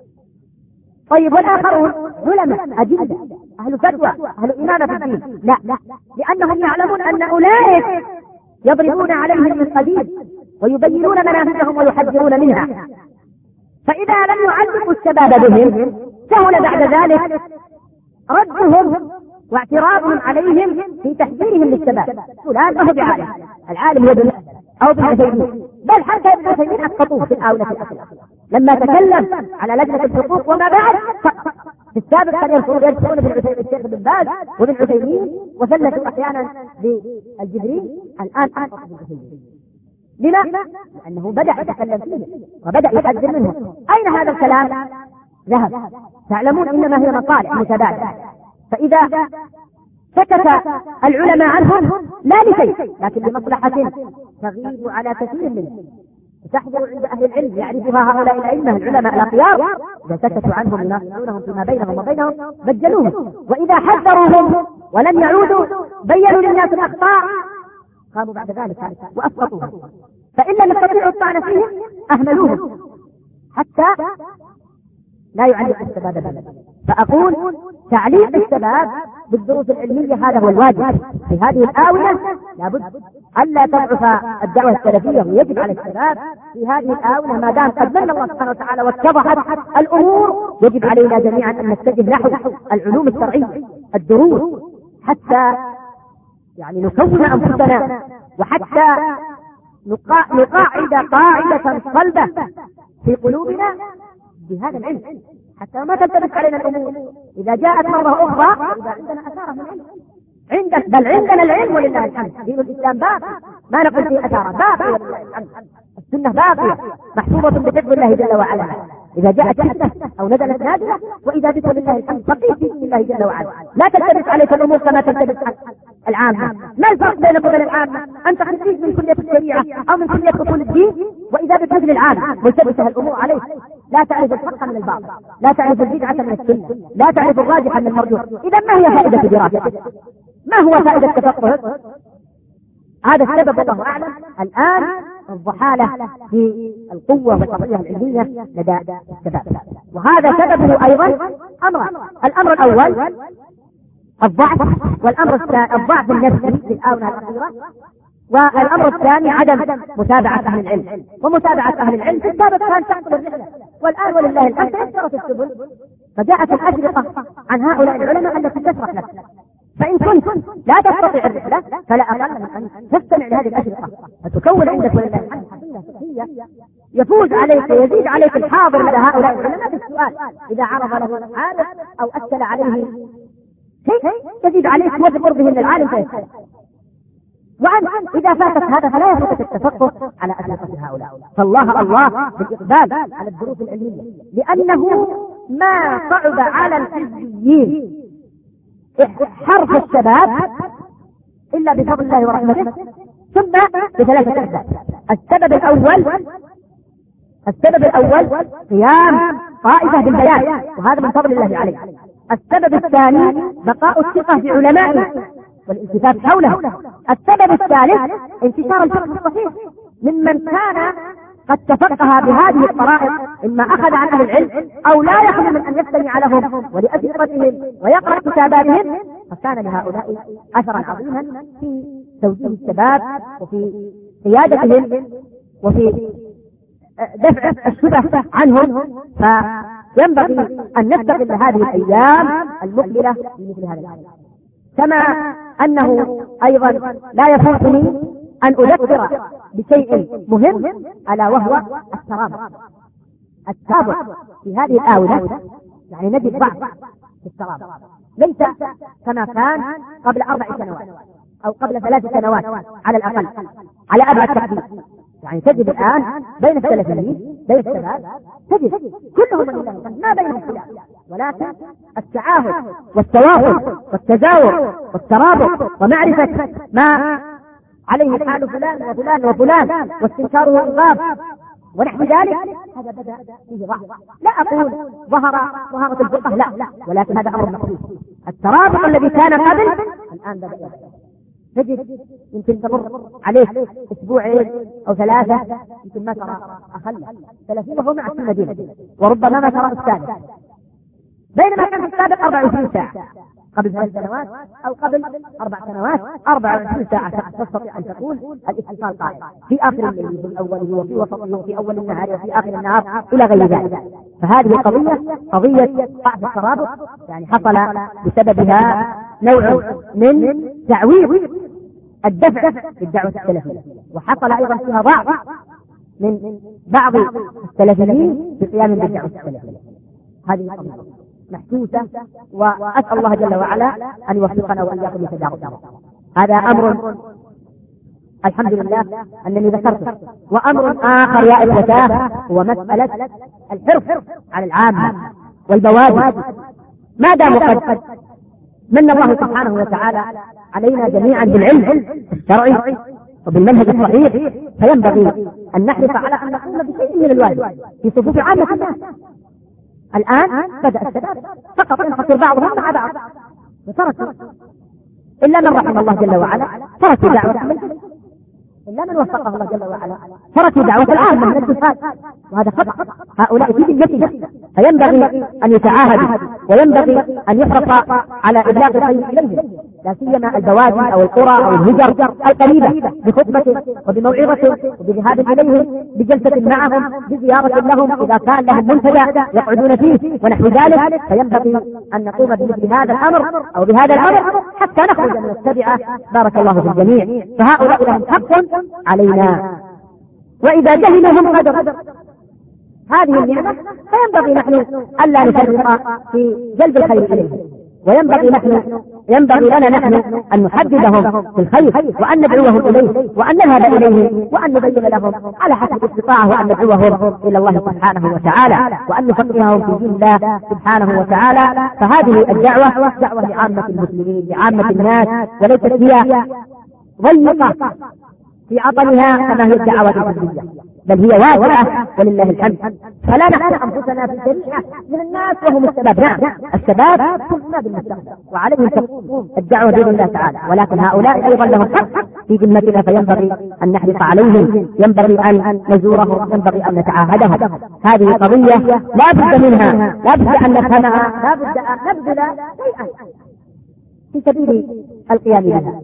طيب والآخرون علماء أجلة، أهل فتوى، أهل إمامة في الدين؟ لا، لأنهم يعلمون أن أولئك يضربون عليهم من قديم ويبينون مناهجهم ويحذرون منها، فإذا لم يعلقوا الشباب بهم سهل بعد ذلك ردهم واعتراضهم عليهم في تحذيرهم للشباب. فلان ما هو بعالم، العالم يدل أو بالعثيمين، بل حتى ابن عثيمين أسقطوه في الآونة الأخيرة لما تكلم على لجنة الحقوق وما بعد. في السابق كانوا يذكرون الشيخ بن باز وابن عثيمين، وثلثوا أحيانا بالجبريل، الآن أسقط ابن عثيمين. لما؟ لأنه بدأ يتكلم فيه وبدأ يحذر منه. أين هذا الكلام ذهب؟ تعلمون إنما هي مصالح متبادلة، فإذا سكت العلماء عنهم لا لشيء لكن لمصلحة تغيب على كثير منهم، تحضر عند أهل العلم يعرفها هؤلاء الأئمة العلماء الأخيار، إذا سكتوا عنهم يناقشونهم فيما بينهم وبينهم بجلوهم، وإذا حذروهم ولم يعودوا بينوا للناس الأخطاء قاموا بعد ذلك وأسقطوهم، فإن لم يستطيعوا الطعن فيهم أهملوهم حتى لا يعلق الشباب بهم. فأقول تعليق الشباب بالدروس العلمية هذا هو الواجب في هذه الآونة. لابد ألا تضعف الدعوة السلفية، ويجب على الشباب في هذه الآونة ما دام قد من الله سبحانه وتعالى واتضحت الأمور، يجب علينا جميعا أن نتجه نحو العلوم الشرعية، الدروس، حتى يعني نكون أنفسنا وحتى نقاعد قاعدة صلبة في قلوبنا بهذا العلم، حتى ما تلتبس علينا الأمور. إذا جاءت مرة أخرى إذا عندنا أثار من العلم عندك، بل عندنا العلم ولله الحمد. دين الإسلام باقي، ما نقول فيه أثار، باقي ولله الحمد. السنة باقية محفوظة بحفظ الله جل وعلا. إذا جاءت فتنة أو نزلت نازلة، وإذا بك لله الحمد بقيت بإذن الله جل وعلا. لا تلتبس عليك الأمور كما تلتبس العامة. ما الفرق بينك وبين العامة؟ أنت خريج من كلية الشريعة أو من كلية أصول الدين، وإذا بك مثل العامة ملتبسة الأمور عليك، لا تعرف الحق من الباطل، لا تعرف البدعة من السنة، لا تعرف الراجح من المرجوح. إذا ما هي فائدة دراستك؟ ما هو فائدة تفقهك؟ هذا السبب والله أعلم الآن الضحالة في القوة والقضية العلمية لدى الشباب، وهذا سببه أيضا أمر. الأمر الأول الضعف، الضعف النفسي في الآونة الأخيرة، والأمر الثاني عدم متابعة أهل العلم. ومتابعة أهل العلم في السابق كان تحصل الرحلة، والآن ولله الحمد انتشرت السبل، فجاءت الأشرطة عن هؤلاء العلماء التي تشرح لك. فإن كنت لا تستطيع الرحلة فلا أقل من أن تستمع لهذه الأشرطة فتكون عندك ولله الحمد حقيقة فقهية يفوز عليك ويزيد عليك الحاضر لدى هؤلاء العلماء بالسؤال. إذا عرض له عارف أو أشكل عليه شيء يزيد عليك وذكر به العالم فيسأل. وأن إذا فاتت هذا فلا يفوتك التفقه على أشرطة هؤلاء. فالله الله بالإقبال على الدروس العلمية، لأنه ما صعب على الحزبيين حرف الشباب إلا بفضل الله ورحمته، ثم بثلاثة أسباب. السبب الأول قيام طائفة بالبيان، وهذا من فضل الله عليه. السبب الثاني بقاء الثقة بعلمائه والالتفات حوله. السبب الثالث انتشار الفقه الصحيح ممن كان قد تفقه بهذه الطرائق، إما أخذ عن أهل العلم أو لا يخلو من أن يستمع لهم ولأسئلتهم ويقرأ كتاباتهم، فكان لهؤلاء أثرا عظيما في توجيه الشباب وفي قيادتهم وفي دفع الشبه عنهم. فينبغي أن نستغل هذه الأيام المقبلة في مثل هذا الأمر. كما أنه أيضا لا يفوتني أن أذكر بشيء مهم، ألا وهو الترابط في هذه الآونة. يعني نجد ضعف في الترابط، ليس كما كان قبل 4 سنوات أو قبل 3 سنوات على الأقل على أبعد تقدير. يعني تجد الآن بين السلفيين بين الشباب تجد كلهم ما بينهم خلاف، ولكن التعاهد والتواصل والتزاور والترابط ومعرفة ما عليه حال فلان وفلان وفلان واستنكاره إرغاب ونحو ذلك، هذا بدأ فيه ضعف. لا أقول ظهرت الفقه، لا، ولكن هذا أمر مخصوص. الترابط الذي كان قبل الآن بدأ تجد يمكن تمر عليه 2 أو 3 يمكن ما ترى أخل 30 وهو معك في المدينة، وربما ما ترى السادس، بينما كان في السابق 24 ساعة قبل 3 سنوات أو قبل 4 سنوات 24 ساعة تستطيع أن تقول الاتصال قائم في آخر الليل في أوله وفي وسطه وفي أول النهار وفي آخر النهار إلى غير ذلك. فهذه قضية ضعف الترابط، يعني حصل بسببها نوع من تعويض الدفع بالدعوة السلفية، وحصل أيضا فيها ضعف من بعض السلفيين بقيام بالدعوة السلفية. هذه قضية محسوسة، وأسأل الله جل وعلا أن يوفقنا وإياكم لتداركها. هذا أمر الحمد لله أنني ذكرته. وأمر آخر يا إخوتاه هو مسألة الحرص على العامة والبوادي. ما دام قد من الله سبحانه وتعالى علينا جميعا بالعلم الشرعي وبالمنهج الصحيح، فينبغي أن نحرص على أن نقوم بشيء من الواجب في صفوف عامة الناس. الآن بدأ الشباب فقط ينفصل بعضهم مع بعض وتركوا، إلا من رحم الله جل وعلا تركوا دعوة المسجد، إلا من وفقه الله جل وعلا تركوا دعوة العامة من الجهاد، وهذا خطأ. هؤلاء في ذمتنا فينبغي أن يتعاهدوا وينبغي أن يحرص على إبلاغ الخير إليهم، لا سيما البوادي أو القرى أو الهجر القريبة، بخطبة وبموعظة وبذهاب إليهم، بجلسة معهم، بزيارة لهم إذا كان لهم منتدى يقعدون فيه ونحو ذلك. فينبغي أن نقوم بمثل هذا الأمر أو بهذا الأمر حتى نخرج من التبعة. بارك الله في الجميع. فهؤلاء لهم حق علينا، وإذا جهلهم قدر هذه النعمة فينبغي نحن ألا نفرط في جلب الخير إليهم، ينبغي لنا نحن أن نحددهم في الخير وأن ندعوهم إليه وأن نذهب إليه وأن نبين لهم على حسب الاستطاعة وأن ندعوهم إلى الله سبحانه وتعالى وأن نفقههم في دين الله سبحانه وتعالى. فهذه الدعوة دعوة لعامة المسلمين، لعامة الناس، وليست هي ضيقة في عطلها كما هي الدعوات الحزبية، بل هي واسعة ولله الحمد. فلا نحن أنفسنا في جميع من الناس وهم السباب. نعم السباب كلنا بالمستقبل وعليهم تقوم الدعوة بإذن الله تعالى، ولكن هؤلاء أيضا لهم حق في ذمتنا، فينبغي أن نحرص عليهم، ينبغي أن نزورهم، ينبغي أن نتعاهدهم. هذه قضية لا بد منها، لا بد أن نفهمها، لا بد أن نبذل شيئا في سبيل القيام بها.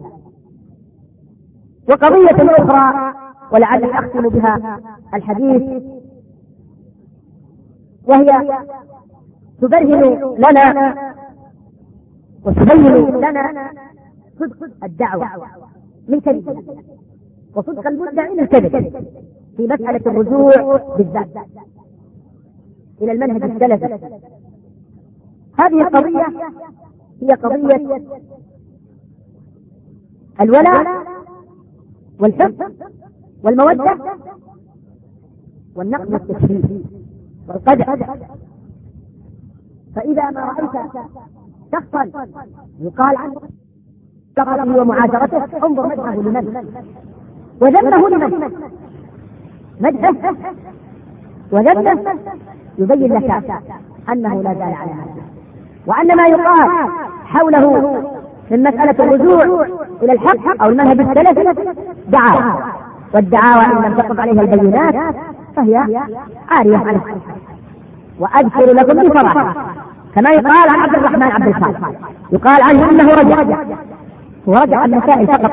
وقضية أخرى ولعلي أختم بها الحديث، وهي تبرهن لنا وتبين لنا صدق الدعوة من كذب وصدق المدعي من كذب في مسألة الرجوع بالذات إلى المنهج السلفي. هذه القضية هي قضية الولاء والحب والمودة والنقد والتشريف والقدر. فإذا ما رأيت شخصا يقال عنه لقطه ومعاشرته انظر مدحه لمن وذمه لمن. مدحه وذمه يبين لك أنه لا زال على نفسه، وأن ما يقال حوله من مسألة الرجوع إلى الحق أو المنهج السلفي دعاوى، والدعاوى إن لم تقم عليها البينات فهي عارية عنه. وأذكر لكم بصراحة كما يقال عن عبد الرحمن عبد الخالق، يقال عنه أنه ورجع المسائل فقط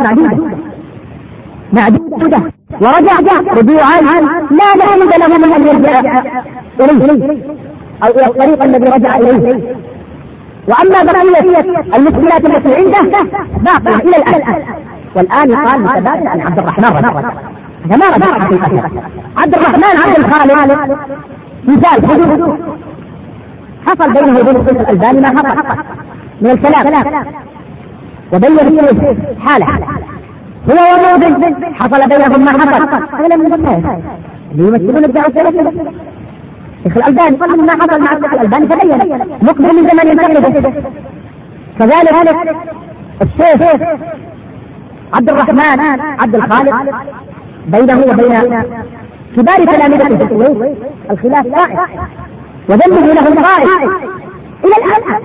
معدودة ورجع رجوعا لا نحمد له من أن يرجع إليه أو إلى الطريق الذي رجع إليه. وأما بقية المشكلات التي عنده باقية إلى الآن، والآن يقال متبادل عن عبد الرحمن رجع. هذا ما رجع حقيقة. عبد الرحمن عبد الخالق مثال حدود حصل بينه وبين الشيخ الألباني ما حصل من الكلام، وبين الشيخ حاله هو وموجود حصل بينهم ما حصل. هذا من الناس اللي يمثلون الدعوة السلفية. الشيخ الألباني قال ما حصل مع الشيخ الألباني فبين مقبل من زمان ينتقله. كذلك الشيخ عبد الرحمن عبد الخالق بينه وبين كبار تلاميذه في الكويت الخلاف واقع، وذنبه له قائم إلى الآن،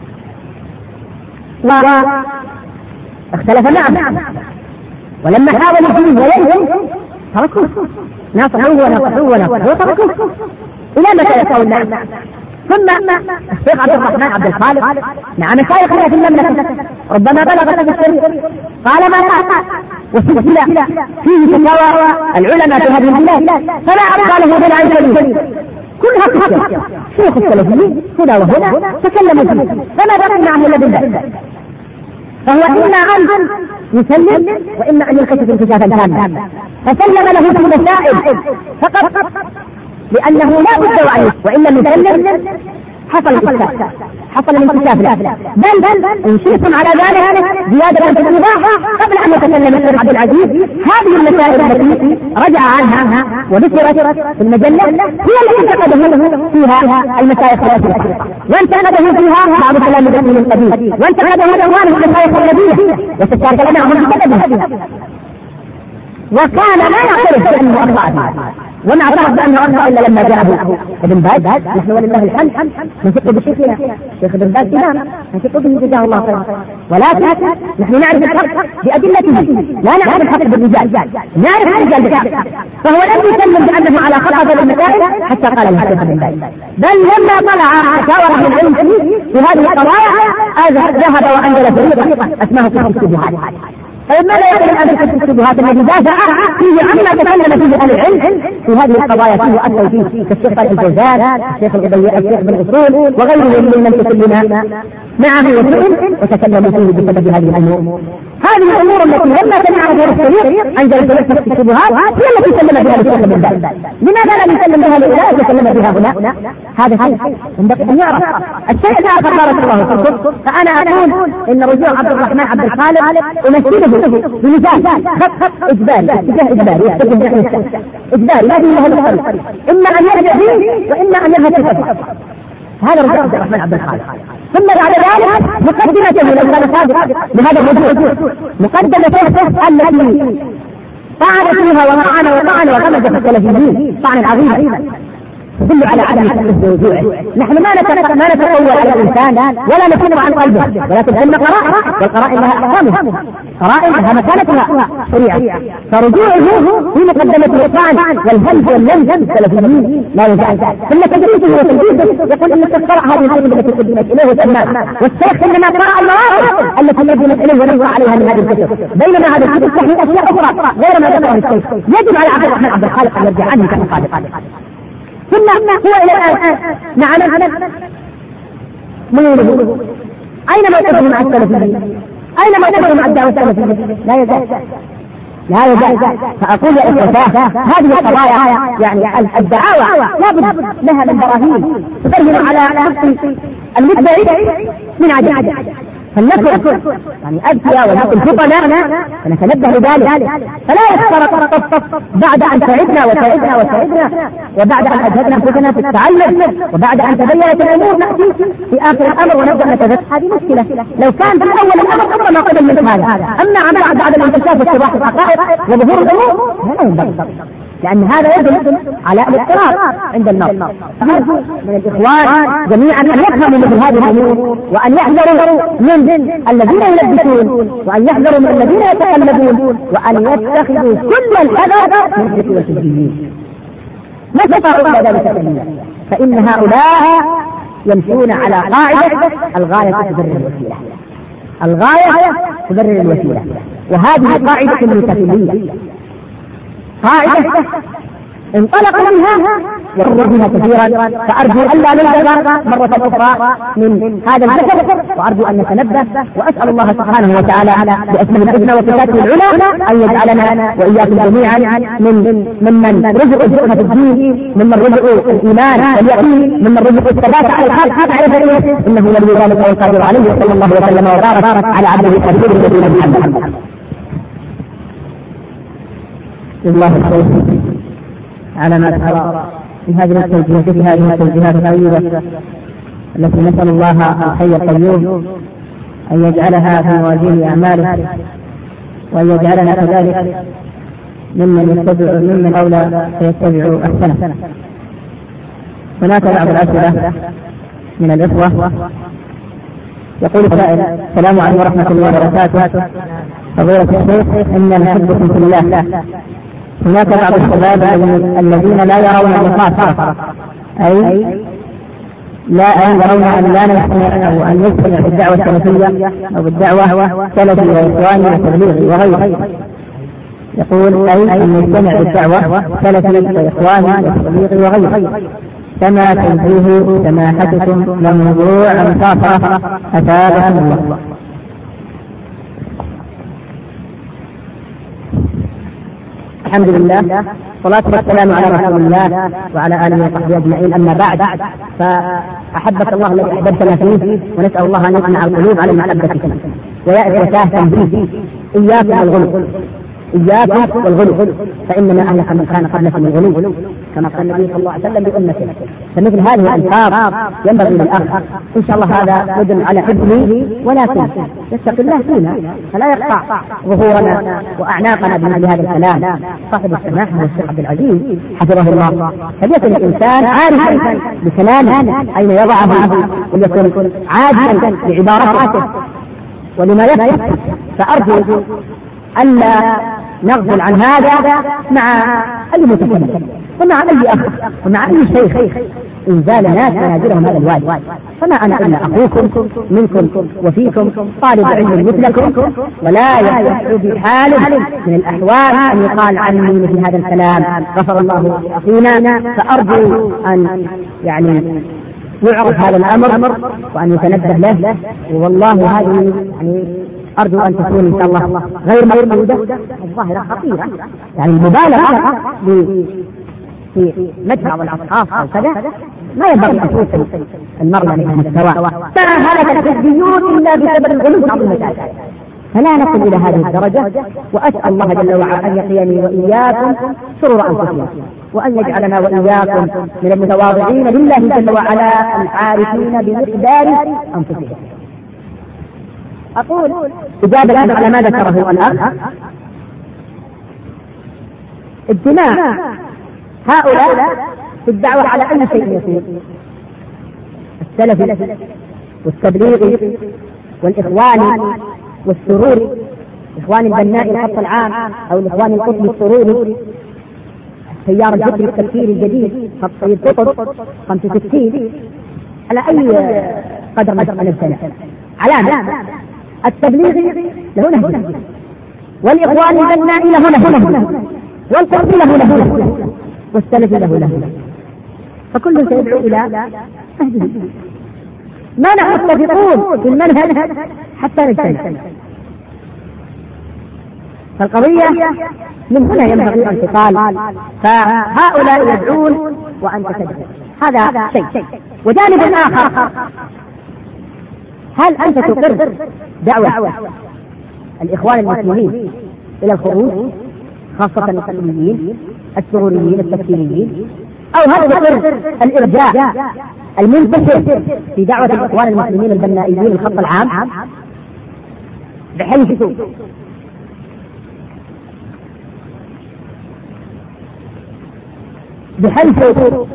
واختلف معه. ولما حاولوا فيه وينهم تركوه، ناصحوه وتركوه. إلى متى يسعون الناس؟ ثم الشيخ عبد الرحمن عبد الخالق مع مشايخنا في المملكة ربما بلغت بالشريف قال ما قال وسلسلة فيه فتاوى العلماء في هذه البلاد فلا أبقى له بين عن سبيل كلها قصة. شيخ السلفيين هنا وهنا تكلموا فيه فما بقي معه إلا بالله. فهو إما أن يسلم وإما أن ينكشف انكشافا تاما، فسلم له في مسائل فقط لأنه لا بد وإن لم يسلم حصل الانكشاف له. بل إن شئتم على ذلك زيادة في الإيضاح قبل أن يتكلم الشيخ عبد العزيز هذه المسائل التي رجع عنها وذكرت في المجلة هي التي انتقده فيها المشايخ الأخيرة، وانتقده فيها بعض تلاميذه من قبيل، وانتقده إخوانه المشايخ النبية وتشاكل معهم بسببها، وكان لا يعترف بأنه أخطأ. وما اعترف بانه اخطا الا لما جاءه ابن باز. نحن ولله الحمد نثق بشيخنا شيخ ابن باز امام، نثق به جزاه الله خيرا، ولكن نحن نعرف الحق بادلته، لا نعرف الحق بالرجال، نعرف الرجال بالحق. فهو لم يسلم بانه على خطا في المسائل حتى قال له شيخ ابن باز، بل لما طلع شاور اهل العلم في هذه القضايا ذهب وانزل فريقا اسمه كتاب الشبهات. طيب ماذا يقول الان في كتاب الشبهات الذي دافع فيه عما تكلم فيه اهل العلم في هذه القضايا فيه واثر فيه كالشيخ صالح الفوزان، الشيخ الشيخ بن الاصول وغيرهم ممن تكلم معه وسئل وتكلموا فيه بسبب هذه الامور. هذه الامور التي لما سمعها غير الشريف انزل فريق في الشبهات هي التي سلم بها الشيخ ابن باز. لماذا لم يسلم بها لأولئك وسلم بها هنا؟ هذا شيء ينبغي ان يعرف. الشيء الاخر بارك الله فيكم، فانا اقول ان رجوع عبد الرحمن عبد الخالق امثله بمثال خط اجباري، اتجاه اجباري يحتاج الى اجباري، لا فيه له الطريق، اما ان يرجع فيه واما ان يذهب في الفتح. هذا رجوع عبد الرحمن عبد الخالق. ثم بعد ذلك مقدمته لو كان صادقا لهذا الرجوع، مقدمته التي طعن فيها وطعن وغمز في السلفيين طعنا عظيما تدل على عدم حقه وجوعه. نحن ما نتقول على الانسان ولا نكلم عن قلبه، ولكن كلمة قرائن، والقرائن لها احكامها، قرائن لها مكانتها شريعة. فرجوعه في مقدمة الطعن والهمز واللمز السلفيين لا يزال. ثم تدريسه وتلبيسه يقول ان تقرأ هذه الكتب التي قدمت اليه وسماها، والشيخ انما قرأ المواقف التي قدمت اليه ونظر عليها من هذه الكتب، بينما هذا الكتب تحمل اشياء اخرى غير ما ذكره الشيخ. يجب على عبد الرحمن عبد الخالق ان يرجع عنه كان صادقا. ثم هو الى الان نعم ميوله اين موقفه مع السلفيين؟ اين موقفه مع الدعوه السلفيه؟ لا يزال. فاقول يا اخوتاه هذه القضايا يعني الدعاوى لابد لها من براهين تبين على حق المدعي من عدم. فلنكن يعني أذكياء ونكن فطنا ونتنبه لذلك، فلا يخترق بعد أن تعبنا وبعد أن أجهدنا أنفسنا في التعلم وبعد أن تبينت الأمور نأتي في آخر الأمر ونبدأ نتذكر. هذه مشكلة. لو كان في أول الأمر ما قبل من هذا، أما عمل بعد الانكشاف واتضاح الحقائق وظهور الأمور لا ينبغي، لأن هذا يدل على الاضطراب عند النظر. فنرجو من الإخوان جميعا أن يفهموا مثل هذه الأمور وأن يحذروا من الذين يلبسون وأن يحذروا من الذين يتقلبون وأن يتخذوا كل الحذر من فتوى الدين. ما استطاعوا إلى ذلك سبيلا، فإن هؤلاء يمشون على قاعدة الغاية تبرر الوسيلة، الغاية تبرر الوسيلة، وهذه قاعدة متكلمية، قاعدة انطلق منها وقرر بها كثيرا. فأرجو ألا ننتظر مرة أخرى من هذا الفكر، وأرجو أن نتنبه، وأسأل الله سبحانه وتعالى بأسمه الحسنى وصفاته العلى أن يجعلنا وإياكم جميعا ممن رزقوا الفقه في الدين، ممن رزقوا الإيمان واليقين، ممن رزقوا الثبات على الحق على ذلك، إنه ولي ذلك والقادر عليه. وصلى الله وسلم وبارك على عبده ورسوله نبينا محمد. الله الخير على ما ترى في هذه التوجيهات الطيبة التي نسأل الله الحي القيوم أن يجعلها في موازين أعماله، وأن يجعلنا كذلك ممن أولى فيتبع أحسنه. هناك بعض الأسئلة من الإخوة. يقول السائل: السلام عليكم ورحمة الله وبركاته، فضيلة الشيخ إن نحبكم في الله. هناك بعض الشباب الذين لا يرون المخاطرة، أي لا يرون أن لا نستمع أو أن نستمع بالدعوة السلفية أو بالدعوة سلفي وإخواني وتبليغي وغيره. يقول أي أن نستمع بالدعوة سلفي وإخواني وتبليغي وغيره، كما توجيه سماحتكم لموضوع المخاطرة أثابكم الله. الحمد لله، والصلاة والسلام على رسول الله وعلى آله وصحبه أجمعين. أما بعد، فأحبك الله الذي أحببتنا فيه، ونسأل الله أن يجمع القلوب على المحبة فيه. ويا إخوتاه تنبيه: إياكم الغلو، إياكم والغلو، فإنما أهلك من كان قبلكم الغلو، كما قال النبي صلى الله عليه وسلم بأمته. فمثل هذه الألفاظ ينبغي للأخ إن شاء الله هذا يدل على حفظه، ولكن يتقي الله فينا فلا يقطع ظهورنا وأعناقنا بمثل هذا الكلام. صاحب السماحة والشيخ عبد العزيز حفظه الله فليكن الإنسان عارفا بكلامه أين يضعه، وليكن عاجزا بعبارته ولما يفعل. فأرجو ألا نغفل عن هذا مع أي متكلم ومع أي أخ ومع أي شيخ إن زال الناس منازلهم هذا الواجب. فما أنا إلا أخوكم منكم وفيكم طالب علم مثلكم، ولا يصح بحال من الأحوال أن يقال عني مثل هذا الكلام. غفر الله لأخينا. فأرجو أن يعرف هذا الأمر وأن يتنبه له. والله هذه أرجو أن تكون إن شاء الله غير موجودة. الظاهرة خطيرة، المبالغة في مدح الأشخاص أو كذا ما ينبغي أن توصل المرأة للمستوى. ما هلكت البيوت إلا بسبب الغلو بعض المساجد. فلا نصل إلى هذه الدرجة. وأسأل الله جل وعلا أن يقيني وإياكم شرور أنفسنا، وأن يجعلنا وإياكم من المتواضعين لله جل وعلا العارفين بمقدار أنفسهم. أقول إجابة على ما ذكره الأخ، اجتماع هؤلاء في الدعوة على أي شيء يكون، السلفي والتبليغي والإخواني والسروري، إخوان البناء الخط العام أو الإخوان القطبي السروري، التيار الفكري التفكيري الجديد خط سيد قطب 65 على أي قدر من السنة علامة. التبليغي له نهج، والإخوان البناء له نهج، والقطبي له نهج، والسلفي له نهج، فكل سيدعو إلى نهجه. ما نحن متفقون في المنهج حتى نجتمع. فالقضية من هنا ينبغي أن تقال. فهؤلاء يدعون وأنت تدعو، هذا شيء. وجانب آخر، هل أنت تقر دعوة الإخوان المسلمين إلى الخروج، خاصة الإسلاميين السروريين التفكيريين، أو هل تقر الإرجاء المنتشر في دعوة الإخوان المسلمين البنائيين الخط العام، بحيث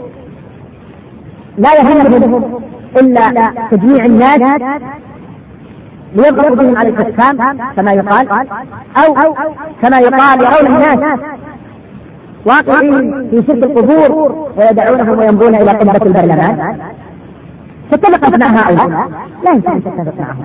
لا يهمهم إلا تجميع الناس ليضغطوا بهم على الحكام كما يقال، أو كما يقال يرون الناس واقعين في شرك القبور ويدعونهم ويمضون إلى قمة البرلمان. تتفق مع هؤلاء؟ لا يمكن أن تتفق معهم.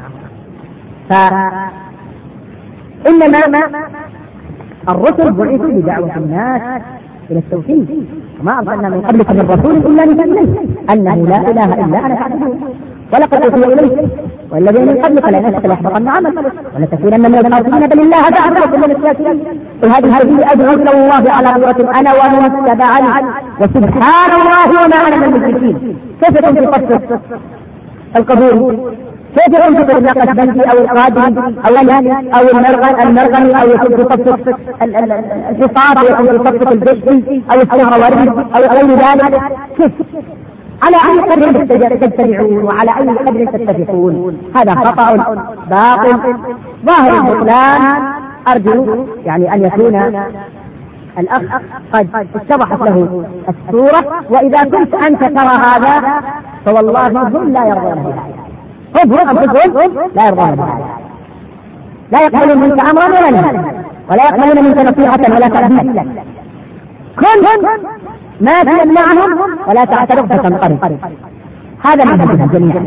فإنما الرسل بعثوا بدعوة الناس إلى التوحيد، وما أرسلنا من قبلك من رسول إلا نوحي إليه أنه لا إله إلا أنا فاعبدون، ولقد أوحي إليك والذين من قبلك ليحبطن عملك ولتكونن من الخاسرين، بل الله فاعبد من الشاكرين. وهذه السبيل أدعو إلى الله على بصيرة أنا ومن اتبعني وسبحان الله وما أنا من المشركين. كيف تنطق القبور؟ كيف ينطق النقشبندي أو القادري أو المرغني أو يطبق الحصار أو يطبق البشري أو السهروردي أو غير ذلك؟ كيف؟ على أي قدر تتبعون وعلى أي قدر تتفقون؟ هذا خطأ باطل ظاهر البطلان. أرجو أن يكون الأخ قد اتضحت له الصورة. وإذا كنت أنت ترى هذا فوالله هم لا يرضون بهذا، هم أنفسهم لا يرضون بهذا، لا يقبلون منك أمرا ولا نهيا، ولا يقبلون منك نصيحة ولا تأديبا. كن ماشيا معهم ولا تعترض فتنقرض. هذا منهجهم جميعا.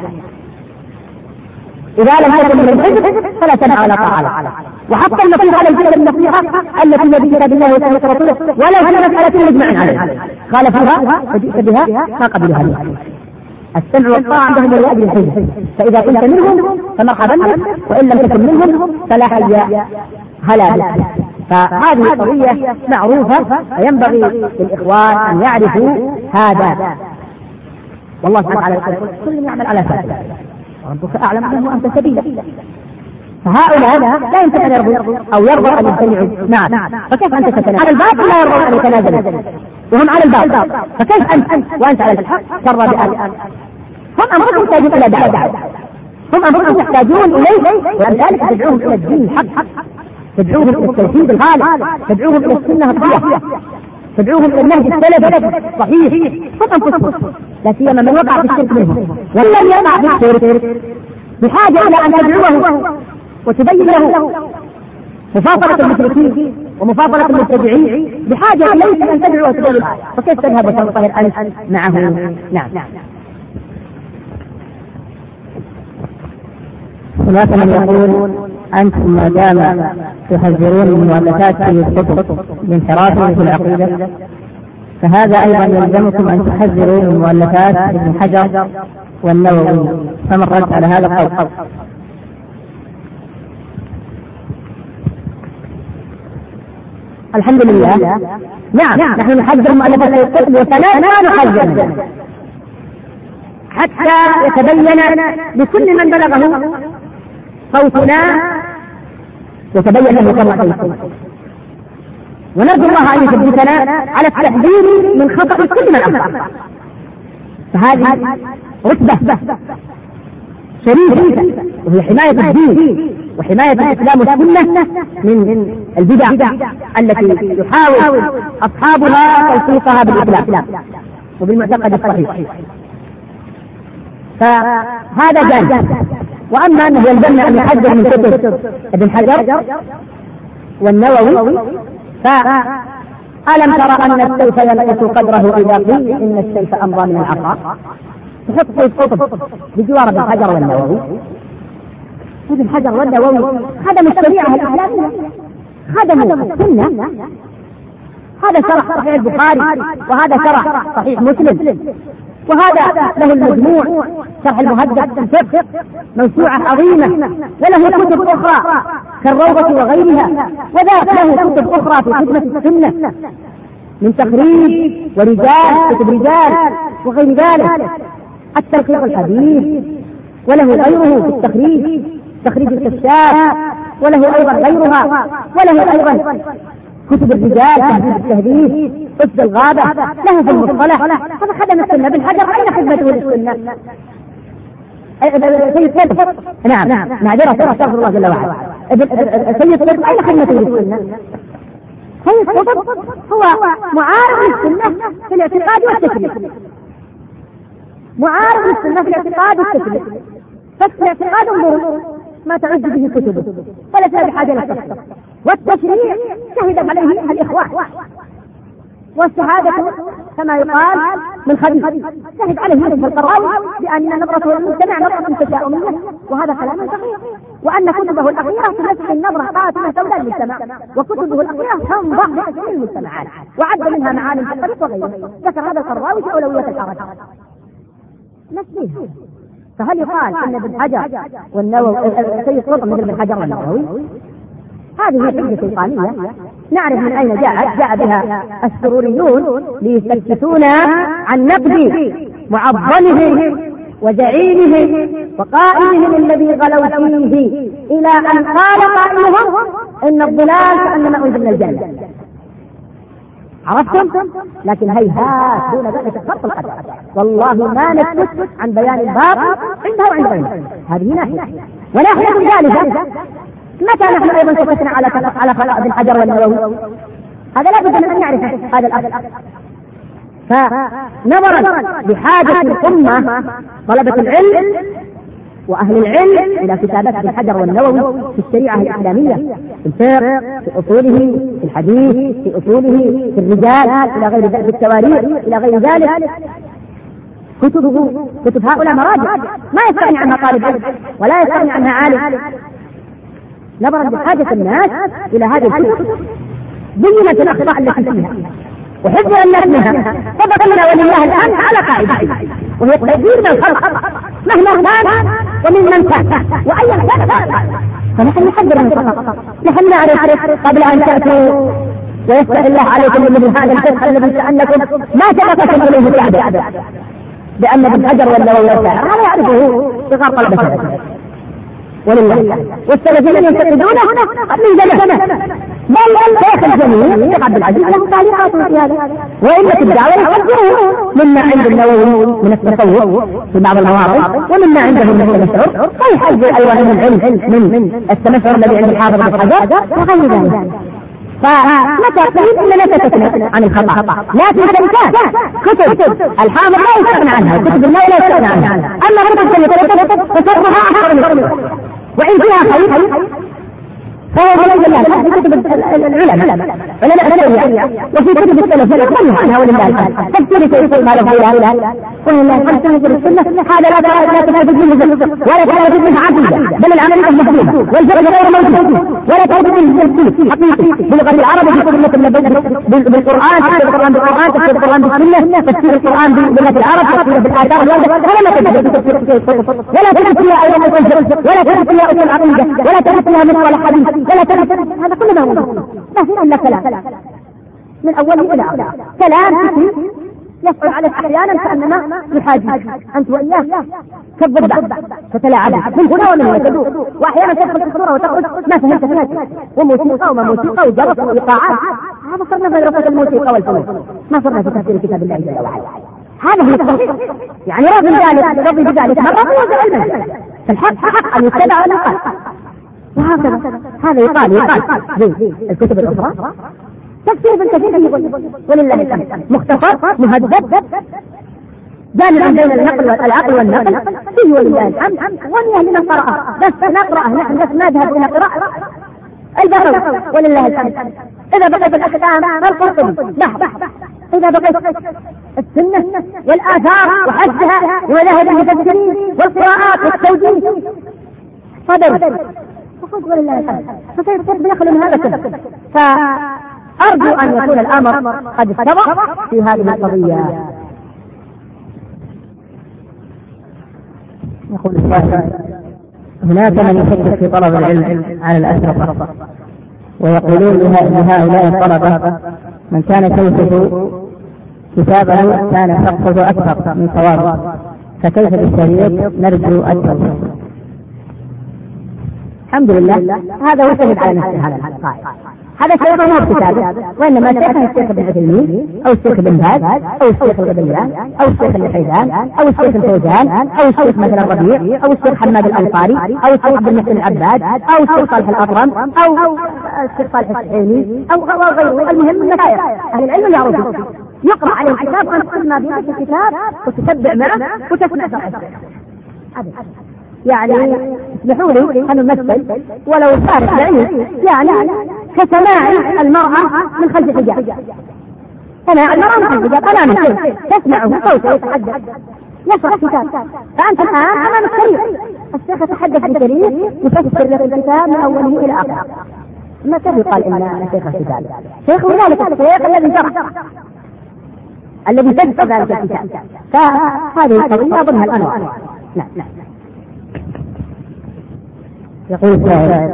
إذا لم تكن من الحزب فلا تدع ولا طاعة. وحتى النصيحة ليست النصيحة التي في كتاب الله وسنة رسوله ولا في مسألة مجمع عليها، قال فيها فجئت بها ما قبلها بها. السمع والطاعة عندهم من أجل الحزب، فإذا كنت منهم فمرحبا بك، وإن لم تكن منهم فلا حيا هلا بك. فهذه قضية معروفة وينبغي للإخوان أن يعرفوا هذا. والله سبحانه وتعالى يقول كل يعمل على فاسد وربك أعلم منه أنت سبيلا. فهؤلاء لا يمكن أن يرضوا أو يرضوا أن يجتمعوا. نعم. فكيف أنت تتنازل على الباطل؟ لا يرضون أن يتنازلوا وهم على الباطل، فكيف أنت وأنت على الحق ترضى بأن هم أنفسهم يحتاجون إلى دعوة، هم أنفسهم يحتاجون إليه، ولذلك تدعوهم إلى الدين الحق، تدعوهم إلى التوحيد الخالص، تدعوهم إلى السنة الصحيحة، تدعوهم إلى النهج السلفي الصحيح. هم أنفسهم لا سيما من وقع في الشرك منهم، ولم يقع في الشرك بحاجة إلى أن تدعوه وتبين له مفاصلة المشركين ومفاصلة المبتدعين، بحاجة إليك أن تدعو وتبين. فكيف تذهب وتنطهر أنت معه؟ نعم. هناك من يقول أنتم ما دام تحذرون من مؤلفات في الكتب بانحرافه في العقيدة، فهذا أيضا يلزمكم أن تحذروا من مؤلفات ابن حجر والنووي، فما الرد على هذا القول؟ الحمد لله. نعم، نحن نحذر مؤلفات الكتب وثلاث لا نحذر حتى يتبين لكل من بلغه صوتنا، يتبين له كما قلت، ونرجو الله أن يثبتنا على التحذير من خطأ كل من أخطأ. فهذه رتبة شريفة، وهي حماية الدين وحماية الإسلام والسنة من البدع التي يحاول أصحابها توثيقها بالإسلام وبالمعتقد الصحيح. فهذا جانب. وأما أنه يلزمنا أن نحذر من كتب ابن حجر والنووي، فألم ترى أن السيف ينقص قدره إذا قيل إن السيف أمضى من العصا؟ تحط سيف قطب بجوار ابن حجر والنووي. ابن حجر والنووي خدموا الشريعة الإسلامية، خدموا السنة. هذا شرح صحيح البخاري، وهذا شرح صحيح مسلم، وهذا له المجموع شرح المهذب في الفقه، موسوعة عظيمة، وله كتب أخرى كالروضة وغيرها، وذاك له كتب أخرى في خدمة السنة من تخريج ورجال، كتب رجال وغير ذلك، التلخيص الحديث، وله غيره في التخريج، تخريج الكشاف، وله أيضا غيرها، وله أيضا كتب الرجال، تهذيب التهذيب، حفظ الغابة، له في المصطلح. هذا خدم السنة. ابن حجر أين خدمته للسنة؟ سيد قطب، نعم، معذرة، استغفر الله جل وعلا. سيد قطب أين خدمته للسنة؟ سيد قطب هو معارض للسنة في الاعتقاد والتكليف، معارض للسنة في الاعتقاد والتكليف، بس الاعتقاد انظروا ما تعز به كتبه، فلسنا بحاجة للتفسير. والتشريع شهد عليه الإخوان، والشهادة كما يقال من خبيث، شهد عليه يوسف القرضاوي بأن نظرته المجتمع نظرة تشاؤمية، وهذا كلام صحيح، وأن كتبه الأخيرة تمثل النظرة قاتمة سوداء للمجتمع، وكتبه الأخيرة تنضح لتشريع المجتمعات، وعد منها معاني في الطريق وغيره. ذكر هذا القرضاوي في أولوية الحرج نفسه. فهل يقال أن ابن حجر والنووي سيد قطب مثل ابن حجر والنووي؟ هذه حجة شيطانية نعرف من أين جاء بها السروريون ليسكتونا عن نقد معظمهم وزعيمهم وقائدهم الذي غلوا فيه، إلى أن قال قائلهم إن الضلال كأنما أنزل من الجنة. عرفتم؟ لكن هيهات دون ذلك خط القدر. والله ما نسكت عن بيان الباطل عنده وعند غيره. هذه ناحية. وناحية ثالثة، متى نحن أيضا سكتنا على خلاء ابن حجر والنووي؟ هذا لا بد من أن يعرف هذا الأمر. فنظرا لحاجة الأمة طلبة العلم وأهل العلم إلى كتابات ابن حجر والنووي في الشريعة الإسلامية، في الفقه، في أصوله، في الحديث، في أصوله، في الرجال، إلى غير ذلك، في التواريخ، إلى غير ذلك، كتب هؤلاء مراجع ما يستغني عنها طالب علم ولا يستغني عنها عالم. نظرا لحاجة الناس إلى هذه الكتب بينت الأخطاء التي فيها وحفظ الناس منها، فبقينا ولله الآن على قاعدة، وهي التأثير من الخلق مهما كان ومن كان وأيا كان. فنحن نحذر من الخطأ، نحن نعرف قبل أن تأتوا ويفتح الله عليكم من هذا الفتح الذي كأنكم ما سبقكم إليه الكعبة، بأن ابن حجر والنووي هذا يعرفه صغار طلبة العلم. ولله. والسلفيين ينتقدونه من زمان، بل شيخ الجميع الشيخ عبد العزيز له تعليقات في هذا، وإن الدعوة يقدره مما عند النووي من التصوف في بعض المواضع، ومما عنده من التمسعر، ويحذر أيضا من العلم من التمسعر الذي عند الحافظ بن حجر وغير ذلك. فمتى إننا تتكلم عن الخطأ، لكن الإنسان كتب الحافظ لا يستغنى عنها، كتب الله لا يستغنى عنها، أما كتب فشرها أكثر منه، وإن فيها خير فهو من الله في كتب العلماء وفي كتب السلف يتكلم عنها ولله الحمد. تفسير شيء ما له إله ولله الحمد. تنزل السنة هذا لا تثبت منه ولا تثبت منه عقيدة، بل العملية مفهومة والفقه غير موجود، ولا تثبت منه تفسير حقيقي بلغة العرب في كتب بالقرآن، تفسير القرآن بالقرآن، تفسير القرآن بالسنة، تفسير القرآن بلغة العرب، تفسير بالآثار الواردة، ولا تثبت ولا تثبت فيها أيضا ولا تثبت فيها أصول العقيدة، ولا تثبت فيها مصطلح حديث، ولا تثبت. هذا كله ما موجود، ما في إلا كلام من أوله إلى آخره، كلام يفعل عليك أحيانا كأنما يحاجيك أنت وإياه كالضبع تتلاعب من هنا ومن هنا تدور، وأحيانا تدخل في الصورة وتخرج ما فهمت فيها، وموسيقى وما موسيقى وجرس وإيقاعات. هذا صرنا في مدرسة الموسيقى والفنون، ما صرنا في تفسير كتاب الله جل وعلا. هذا هو التصحيح، يعني رضي بذلك مرة هو علما، فالحق حق أن يتبع ويقال، وهكذا هذا يقال في الكتب الأخرى. تفسير ابن كثير ولله الحمد مختصر مهذب جامع بين العقل والنقل فيه ولله الحمد، ونيه لمن قرأه، بس نقرأه نحن بس ما نذهب إلى قراءة البغوي ولله الحمد. إذا بقيت الأحكام القرطبي بحث، إذا بقيت السنة والآثار وحثها ومذاهب المفسرين والقراءات والتوجيه صدر فقلت ولله الحمد. فسيصير بنخل من هذا كله. فأرجو أن يكون الأمر قد استوى في هذه القضية. يقول السائل: هناك من يشكك في طلب العلم على الأشرطة، ويقولون لهؤلاء الطلبة من كان شيخه كتابه كان شخصه أكثر من صوابه، فكيف بالشريط نرجو التوفيق؟ الحمد لله هذا هو الشهيد على نفسه. هذا الشيخ ما هو كتابه، وإنما شيخه الشيخ ابن عثيمين أو الشيخ ابن باز أو الشيخ الغبيان أو الشيخ الحيدان أو الشيخ الفوزان أو الشيخ مثلا الربيع أو الشيخ حماد الأنصاري أو الشيخ عبد المحسن العباد أو الشيخ صالح الأطرم أو الشيخ صالح الحسيني أو غيره. المهم المشايخ أهل العلم يعرفون، يقرأ عليه الكتاب وأنت كل ما بيدك الكتاب وتتبع معه وتسمع شرح الشيخ. يعني اسمحوا لي أن نمثل ولو صارت بعيد، يعني كسماع المرأة من خلف حجاب، سماع المرأة من خلف حجاب أمام الشيخ تسمعه صوته يتحدث يشرح كتاب، فأنت الآن أمام الشريف الشيخ يتحدث بالشريف يفسر لك الكتاب من أوله إلى آخره. ما كيف يقال إن شيخ الكتاب شيخ ذلك الشيخ الذي شرح الذي تدفع ذلك الكتاب؟ فهذه القضية أظنها الأنواع. نعم. يقول السائل: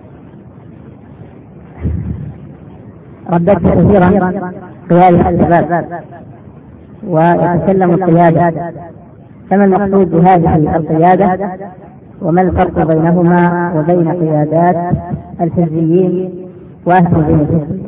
رددت كثيرا قيادة الشباب ويتكلم القيادة، فما المقصود بهذه القيادة، وما الفرق بينهما وبين قيادات الحزبيين وأهل الحزب؟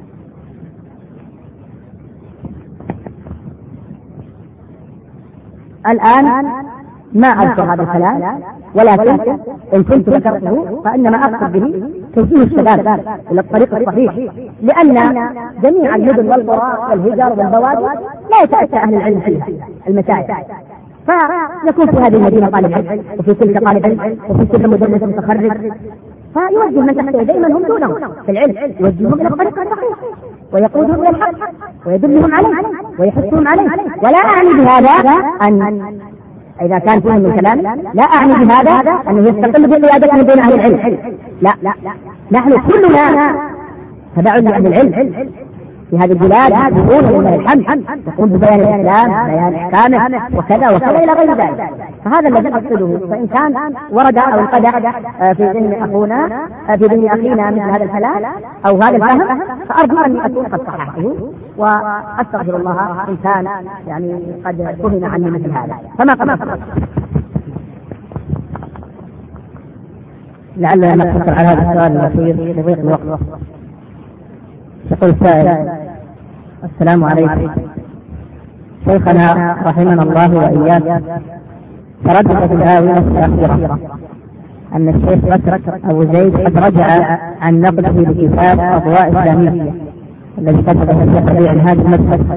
الآن ما أذكر هذا الكلام، ولكن إن كنت ذكرته فإنما أقصد به توجيه الشباب إلى الطريق الصحيح، لأن جميع المدن والقرى والهجر والبوادي لا يتأتى أهل العلم فيها المسائل، فيكون في هذه المدينة طالب علم وفي تلك طالب علم وفي تلك مدرس متخرج، فيوجه من تحت يديه من هم دونهم في العلم، يوجههم إلى الطريق الصحيح ويقودهم إلى الحق ويدلهم عليه ويحثهم عليه. ولا أعني بهذا أن إذا كان فيه من كلام، لا أعني بهذا أنه يستقل بقيادته بين أهل العلم، لا، نحن كلنا تبع لأهل العلم في هذه البلاد، يقول لله الحمد تقوم ببيان الإسلام بيان أحكامه وكذا وكذا إلى غير ذلك. فهذا الذي أقصده، فإن كان ورد أو انقدح في ذهن أخونا في ذهن أخينا مثل هذا الكلام أو هذا الفهم، فأرجو أن أكون قد صححته، وأستغفر الله إن كان يعني قد فهم عني مثل هذا، فما قد لعلنا نقتصر على هذا السؤال الأخير لضيق الوقت. يقول السائل: السلام عليكم، شيخنا رحمنا الله وإياك، تردد في الآونة الأخيرة أن الشيخ بكر أبو زيد قد رجع عن نقده لكتاب أضواء إسلامية الذي كتبه الشيخ ربيع هذا المدخل،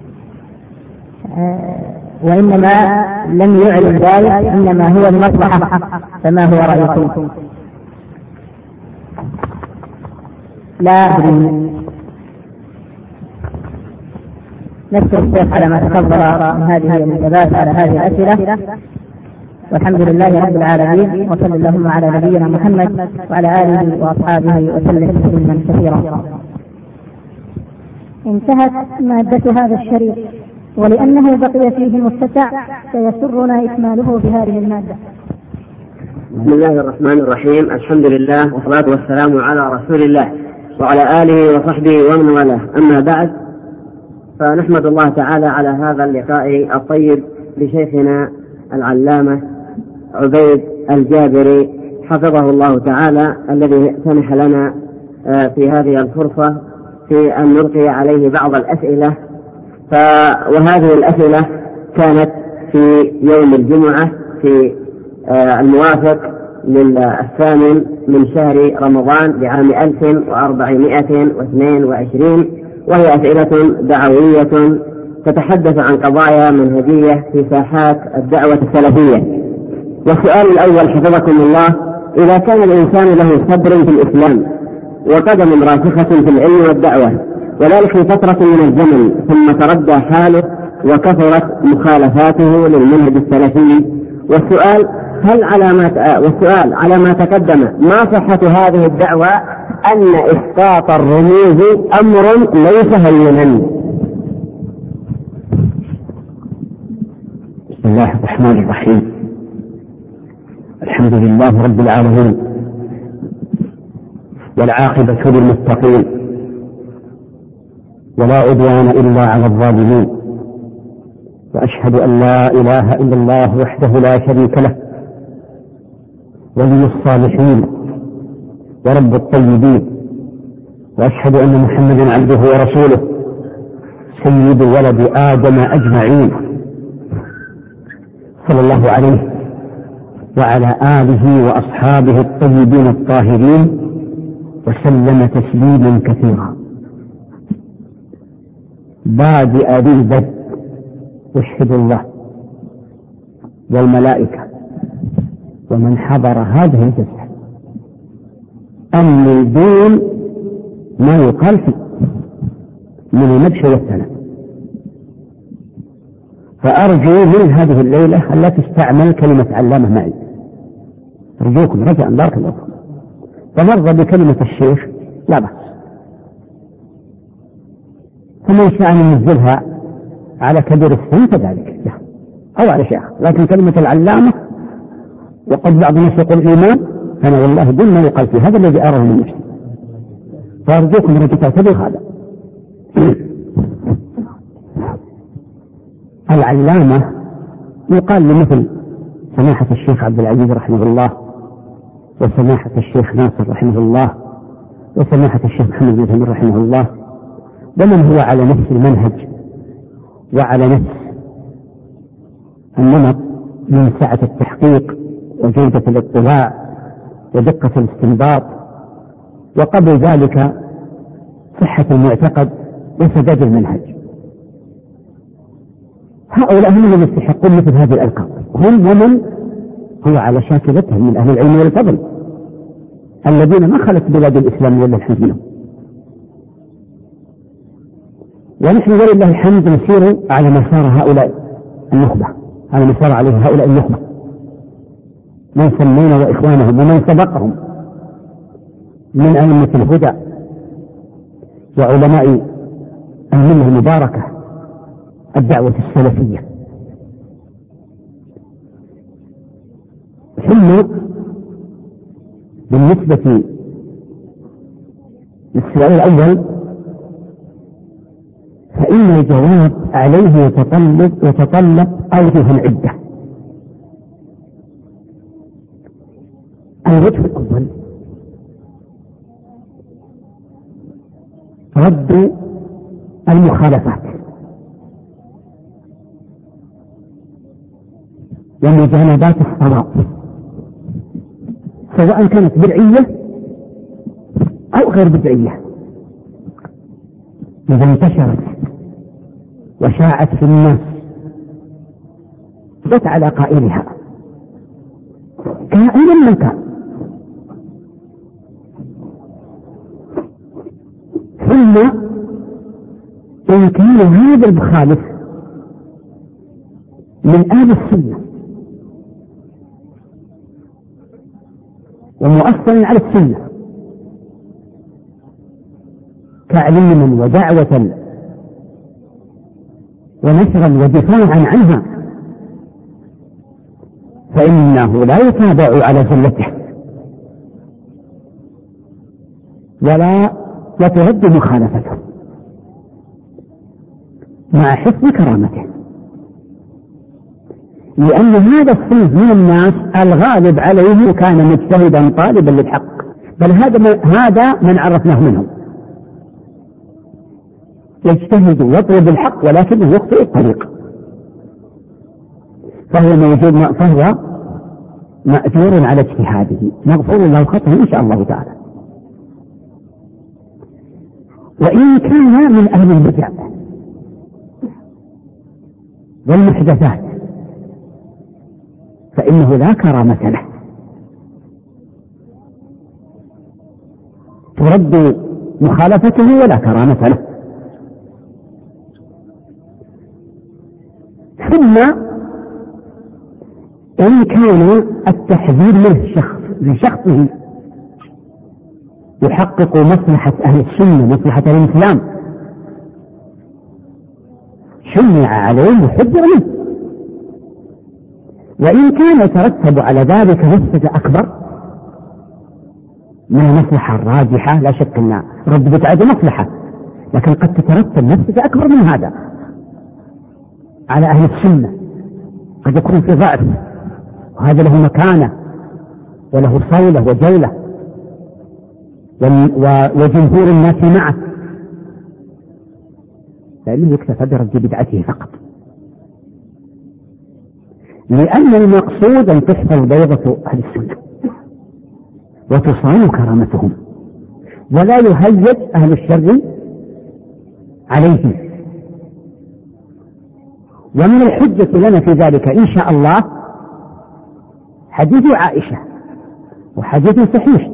وإنما لم يعلن ذلك، إنما هو المصلحة، فما هو رأيكم؟ لا أدري. نشكر الشيخ على ما تفضل من هذه الإجابات على هذه الأسئلة، والحمد لله رب العالمين، وصلى اللهم على نبينا محمد وعلى آله وأصحابه وسلم تسليما كثيرا. انتهت مادة هذا الشريط، ولأنه بقي فيه متسع سيسرنا إكماله بهذه المادة. بسم الله الرحمن الرحيم، الحمد لله والصلاة والسلام على رسول الله وعلى آله وصحبه ومن والاه، أما بعد، فنحمد الله تعالى على هذا اللقاء الطيب لشيخنا العلامة عبيد الجابري حفظه الله تعالى، الذي سمح لنا في هذه الفرصة في أن نلقي عليه بعض الأسئلة. وهذه الأسئلة كانت في يوم الجمعة في الموافق للثامن من شهر رمضان لعام 1422، وهي أسئلة دعوية تتحدث عن قضايا منهجية في ساحات الدعوة السلفية. والسؤال الأول حفظكم الله: إذا كان الإنسان له صبر في الإسلام وقدم راسخة في العلم والدعوة، وذلك في فترة من الزمن، ثم تردى حاله وكثرت مخالفاته للمنهج السلفي، والسؤال على ما تقدم، ما صحة هذه الدعوة أن إسقاط الرموز أمر ليس هينا؟ بسم الله الرحمن الرحيم، الحمد لله رب العالمين، والعاقبة للمتقين، ولا عدوان إلا على الظالمين، وأشهد أن لا إله إلا الله وحده لا شريك له، ولي الصالحين ورب الطيبين، وأشهد أن محمدا عبده ورسوله سيد ولد آدم أجمعين، صلى الله عليه وعلى آله وأصحابه الطيبين الطاهرين، وسلم تسليما كثيرا. بادئ بالبدء، أشهد الله والملائكة ومن حضر هذه الجلسة أن الدين ما يقال فيه من المدح والثناء، فأرجو من هذه الليلة ألا تستعمل كلمة علامة معي، أرجوكم رجاء بارك الله فيكم، فنرضى بكلمة الشيخ لا بأس، فمن شاء أن ينزلها على كبير السن كذلك أو على شيخ، لكن كلمة العلامة وقد بعض الناس يقول الإيمان، أنا والله دون ما يقال فيه، هذا الذي أراه من نفسي، فأرجوكم رجاء تبليغ هذا. العلامة يقال لمثل سماحة الشيخ عبد العزيز رحمه الله، وسماحة الشيخ ناصر رحمه الله، وسماحة الشيخ محمد بن تيمية رحمه الله، ومن هو على نفس المنهج وعلى نفس النمط من سعة التحقيق وجودة الاطلاع ودقة الاستنباط، وقبل ذلك صحة المعتقد وسداد المنهج. هؤلاء هم من يستحقون مثل هذه الألقاب، هم ومن هو على شاكلتهم من أهل العلم والفضل الذين ما خلت بلاد الإسلام ولا الحمد لله. ونحن ولله الحمد نسير على مسار هؤلاء النخبة، على مسار عليه هؤلاء النخبة من سمينا وإخوانهم ومن سبقهم من أئمة الهدى وعلماء الملة المباركة الدعوة السلفية. ثم بالنسبة للسؤال الأول، فإن الجواب عليه يتطلب أوجه عدة. الوجه الأول رد المخالفات ومجانبات الصواب، سواء كانت بدعية أو غير بدعية، إذا انتشرت وشاعت في الناس جت على قائلها كائنا من كان، ثم إن كان هذا المخالف من أهل السنة ومؤثر على السنة تعليما ودعوة ونشرا ودفاعا عنها، فإنه لا يتابع على زلته ولا يترد مخالفته مع حفظ كرامته، لأن هذا الصنف من الناس الغالب عليه كان مجتهدا طالبا للحق، بل هذا من عرفناه منهم، يجتهد ويطلب الحق ولكنه يخطئ الطريق، فهو مأجور على اجتهاده مغفور له خطأه إن شاء الله تعالى. وإن كان من أهل البدع والمحدثات فإنه لا كرامة له، ترد مخالفته ولا كرامة له. ثم إن كان التحذير منه لشخصه يحقق مصلحة أهل السنة مصلحة الإسلام شنع عليه وحذر منه، وإن كان يترتب على ذلك مفسدة أكبر من المصلحة الراجحة، لا شك أن رد بدعة مصلحة، لكن قد تترتب مفسدة أكبر من هذا على أهل السنة، قد يكون في ضعف وهذا له مكانة وله صولة وجولة وجمهور الناس معه، فإنه يكتفى برد بدعته فقط، لأن المقصود أن تحفظ بيضة أهل السنة وتصان كرامتهم ولا يهيج أهل الشر عليهم. ومن الحجة لنا في ذلك إن شاء الله حديث عائشة، وحديث صحيح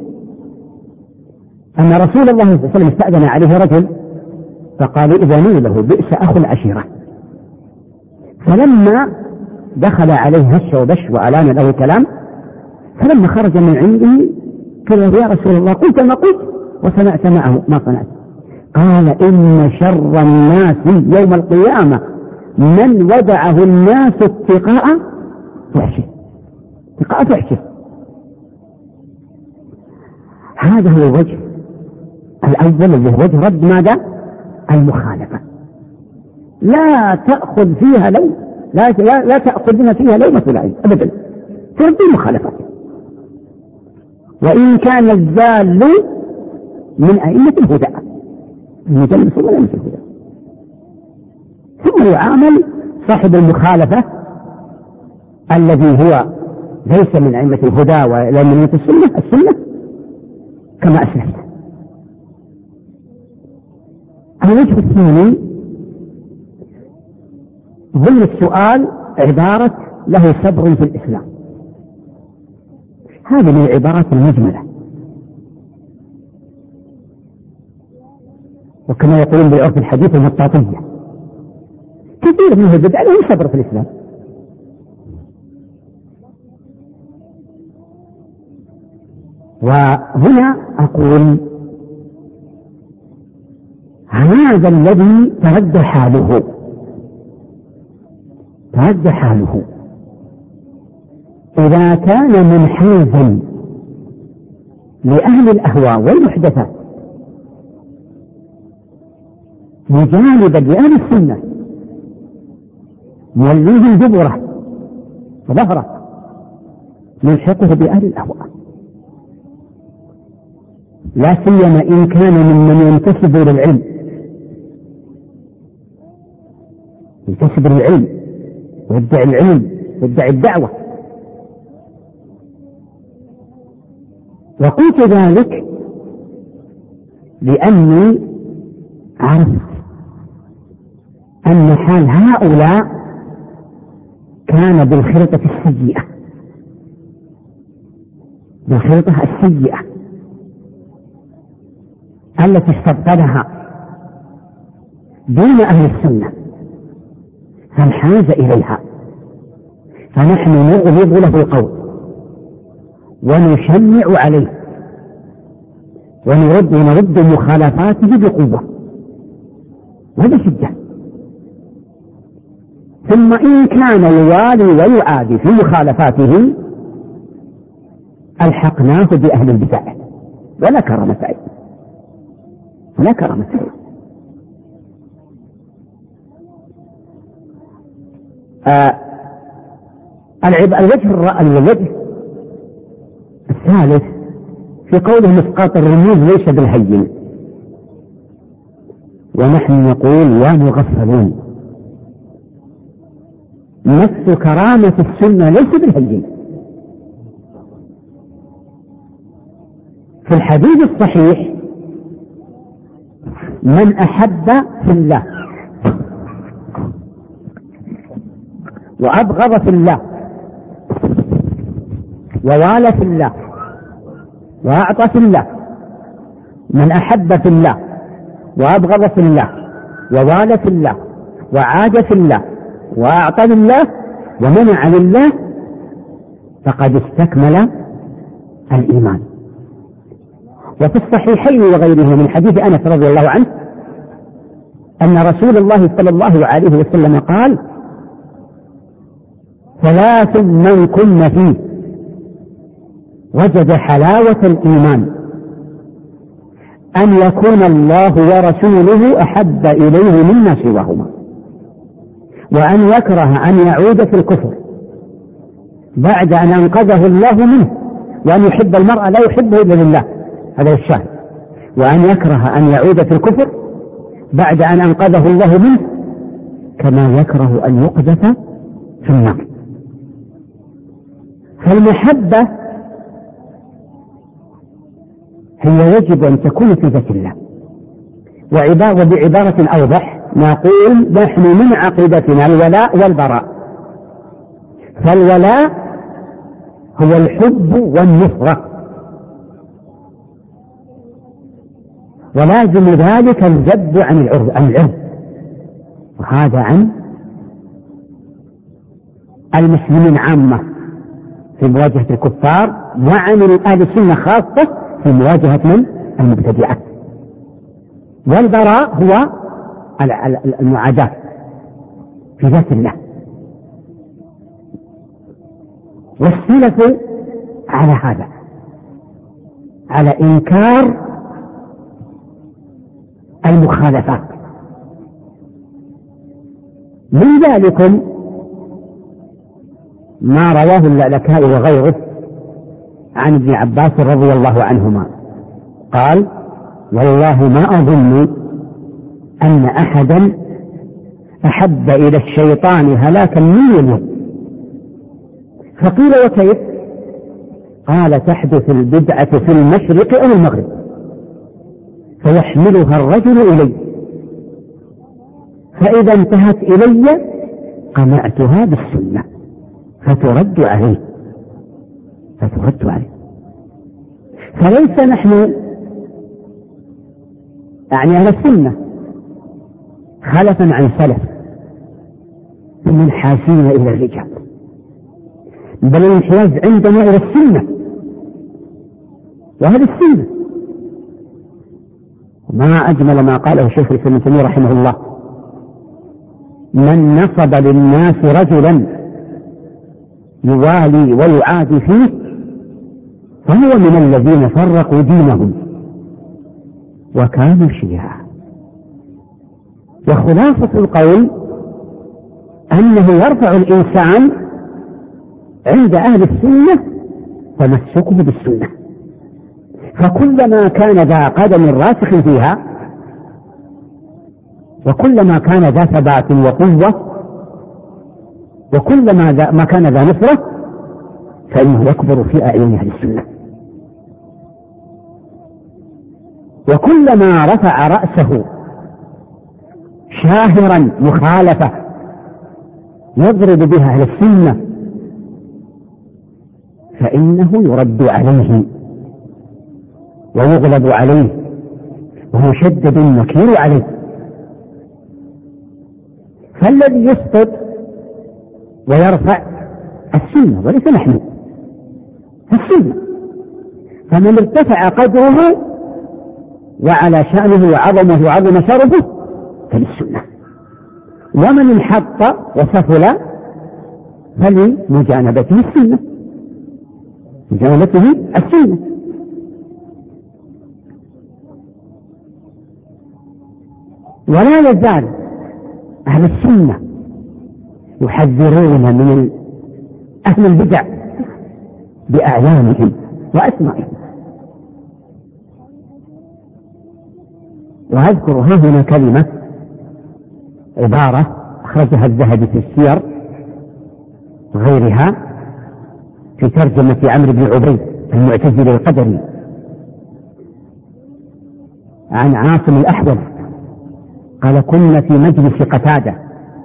أن رسول الله صلى الله عليه وسلم استأذن عليه رجل فقال إذنوا له بئس أخو العشيرة، فلما دخل عليه هش وبش وألان له الكلام، فلما خرج من عنده قال يا رسول الله قلت ما قلت وسمعت معه ما صنعت، قال إن شر الناس يوم القيامة من ودعه الناس اتقاء وحشه، اتقاء وحشه. هذا هو الوجه الأول اللي هو وجه رد ماذا؟ المخالفة، لا تأخذ فيها لا تأخذنا فيها لومة لائم أبدا، ترد المخالفة، وإن كان الزال من أئمة الهدى المجلس ولا أئمة الهدى، ثم يعامل صاحب المخالفة الذي هو ليس من أئمة الهدى ولا من أئمة السنة كما أسلفت. الوجه الثاني ضمن السؤال عبارة له صبر في الإسلام، هذه من العبارات المجملة، وكما يقولون بالعرف الحديث المطاطية، كثير من البدع له صبر في الإسلام. وهنا أقول هذا الذي ترد حاله إذا كان منحازا لأهل الأهواء والمحدثات مجانبا لأهل السنة موليه دبره وظهره، يلحقه بأهل الأهواء لا سيما إن كان ممن ينتسب للعلم، ينتسب للعلم ويدعي العلم ويدعي الدعوة. وقلت ذلك لأني عرفت أن حال هؤلاء كان بالخلطة السيئة، بالخلطة السيئة التي استبطلها دون أهل السنة، فانحاز إليها، فنحن نغلظ له القول ونشنع عليه ونرد مخالفاته بقوة وبشدة. ثم إن كان يوالي ويعادي في مخالفاته ألحقناه بأهل البدع ولا كرامة عين، ولا كرامة عين. الوجه الثالث في قوله مسقاط الرموز ليس بالهين، ونحن نقول يا مغفلون نفس كرامة السنة ليس بالهين. في الحديث الصحيح من أحب في الله وأبغض في الله ووالى في الله وأعطى في الله، من أحب في الله وأبغض في الله ووالى في الله وعاد في الله وأعطى لله ومنع لله فقد استكمل الإيمان. وفي الصحيحين وغيره من حديث أنس رضي الله عنه أن رسول الله صلى الله عليه وسلم قال: ثلاث من كن فيه وجد حلاوة الإيمان: أن يكون الله ورسوله أحب إليه مما سواهما، وأن يكره أن يعود في الكفر بعد أن أنقذه الله منه، وأن يحب المرء لا يحبه إلا لله، هذا الشاهد، وأن يكره أن يعود في الكفر بعد أن أنقذه الله منه كما يكره أن يقذف في النار. فالمحبة هي يجب أن تكون في ذات الله. وبعبارة أوضح نقول نحن من عقيدتنا الولاء والبراء، فالولاء هو الحب والنصرة، ولازم ذلك الجد عن العرض، وهذا عن المسلمين عامة في مواجهة الكفار، وعن أهل السنة خاصة في مواجهة من المبتدعة. والبراء هو المعاداة في ذات الله. والسلف على هذا، على إنكار المخالفات. من ذلكم ما رواه اللألكائي وغيره عن ابن عباس رضي الله عنهما قال: والله ما أظن أن أحدا أحب إلى الشيطان هلاكا مني اليوم. فقيل: وكيف؟ قال: تحدث البدعة في المشرق أو المغرب فيحملها الرجل إلي، فإذا انتهت إلي قنعتها بالسنة فترد عليه. فليس نحن يعني أهل السنة خلفا عن سلف منحازين إلى الرجال، بل الانحياز عندنا إلى السنة، وهذه السنة. ما أجمل ما قاله الشيخ ابن تيمية رحمه الله: من نصب للناس رجلا يوالي ويعادي فيه فهو من الذين فرقوا دينهم وكانوا شيعا. وخلاصة القول أنه يرفع الإنسان عند أهل السنة تمسكه بالسنة، فكلما كان ذا قدم راسخ فيها وكلما كان ذا ثبات وقوة وكلما ما كان ذا نصرة فإنه يكبر في أعين أهل السنة. وكلما رفع رأسه شاهرا مخالفة يضرب بها أهل السنة فإنه يرد عليه ويغلب عليه ويشدد النكير عليه. فالذي يسقط ويرفع السنة وليس نحن، السنة. فمن ارتفع قدره وعلى شأنه وعظمه وعظم شرفه فللسنة، ومن انحط وسفل فلمجانبته السنة، مجانبته السنة. ولا يزال أهل السنة يحذرون من أهل البدع بأعلامهم وأسمائهم. وأذكر ها هنا كلمة عبارة أخرجها الذهبي في السير وغيرها في ترجمة عمرو بن عبيد المعتزلي القدري عن عاصم الأحول قال: كنا في مجلس قتادة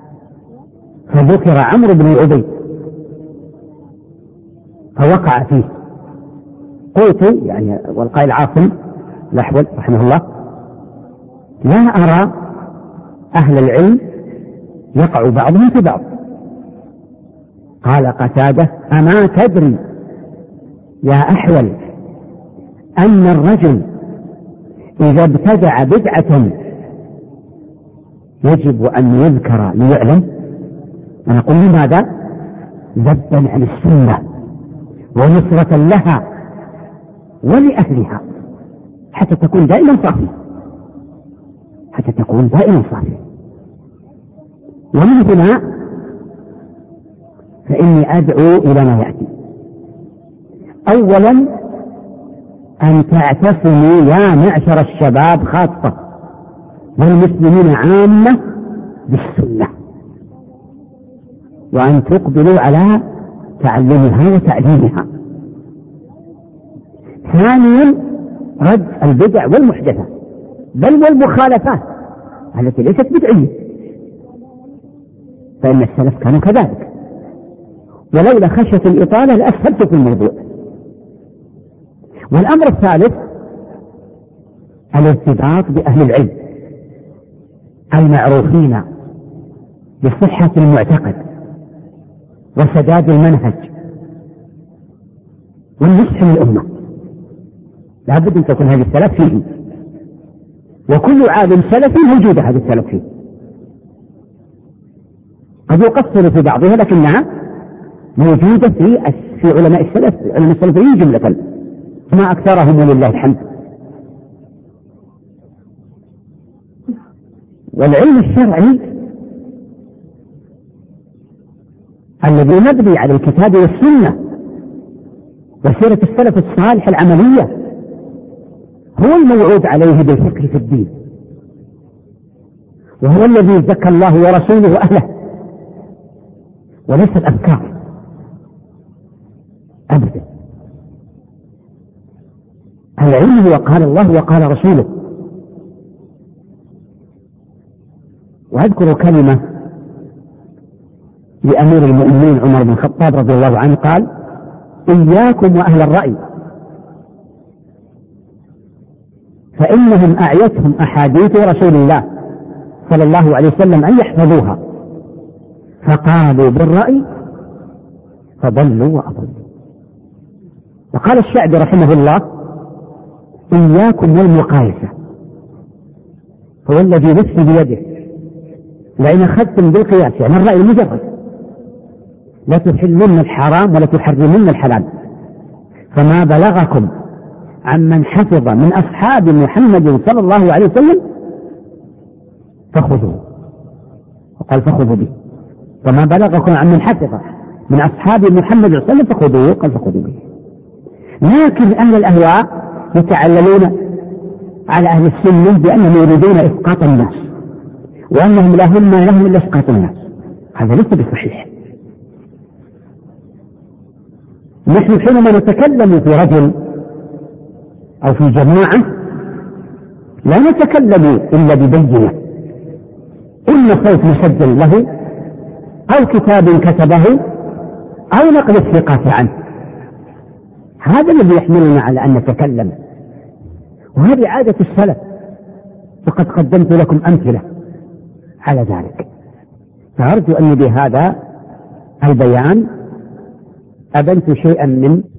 فذكر عمرو بن عبيد فوقع فيه. قلت يعني والقائل عاصم الأحول رحمه الله: لا أرى أهل العلم يقع بعضهم في بعض. قال قتادة: أما تدري يا أحول أن الرجل إذا ابتدع بدعة يجب أن يذكر ليعلم؟ أنا أقول: لماذا؟ ذبا عن السنة ونصرة لها ولأهلها حتى تكون دائما صافية، حتى تكون دائما صافية. ومن هنا فإني أدعو إلى ما يأتي. أولا أن تعتصموا يا معشر الشباب خاصة والمسلمين عامة بالسنة، وأن تقبلوا على تعلمها وتعليمها. ثانيا رد البدع والمحدثات بل والمخالفات التي ليست بدعية، فإن السلف كانوا كذلك، ولولا خشية الإطالة لأسهلت في الموضوع. والأمر الثالث الارتباط بأهل العلم المعروفين بصحة المعتقد وسداد المنهج والنصح للأمة. لا بد أن تكون هذه السلف فيه، وكل عالم سلفي موجود هذه السلف فيه. قد يقصر في بعضها لكنها موجودة في علماء السلف، علماء السلفيين جملة ما أكثرهم ولله الحمد. والعلم الشرعي الذي مبني على الكتاب والسنة وسيرة السلف الصالح العملية هو الموعود عليه بالفقه في الدين، وهو الذي زكى الله ورسوله أهله، وليس الأفكار أبدا. العلم هو قال الله وقال رسوله. وأذكر كلمة لأمير المؤمنين عمر بن الخطاب رضي الله عنه قال: إياكم وأهل الرأي فإنهم أعيتهم أحاديث رسول الله صلى الله عليه وسلم أن يحفظوها فقالوا بالرأي فضلوا وأضلوا. وقال الشعبي رحمه الله: إياكم والمقايسة، هو الذي نفسي بيده لأن أخذتم بالقياس يعني الرأي المجرد لا تحلون الحرام ولا تحرمون الحلال، فما بلغكم عمن حفظ من أصحاب محمد صلى الله عليه وسلم فخذوه. وقال: فخذوا به. فما بلغكم عمن حفظ من أصحاب محمد صلى الله عليه وسلم فخذوه. قال: فخذوا به. لكن أهل الأهواء يتعللون على أهل السنة بأنهم يريدون إسقاط الناس وأنهم لهم إلا إسقاط الناس. هذا ليس بصحيح. نحن حينما نتكلم في رجل أو في جماعة لا نتكلم إلا ببينة، إما صوت مسجل له أو كتاب كتبه أو نقل الثقات عنه. هذا الذي يحملنا على أن نتكلم، وهذه عادة السلف، وقد قدمت لكم أمثلة على ذلك. فأرجو أني بهذا البيان أبنت شيئا من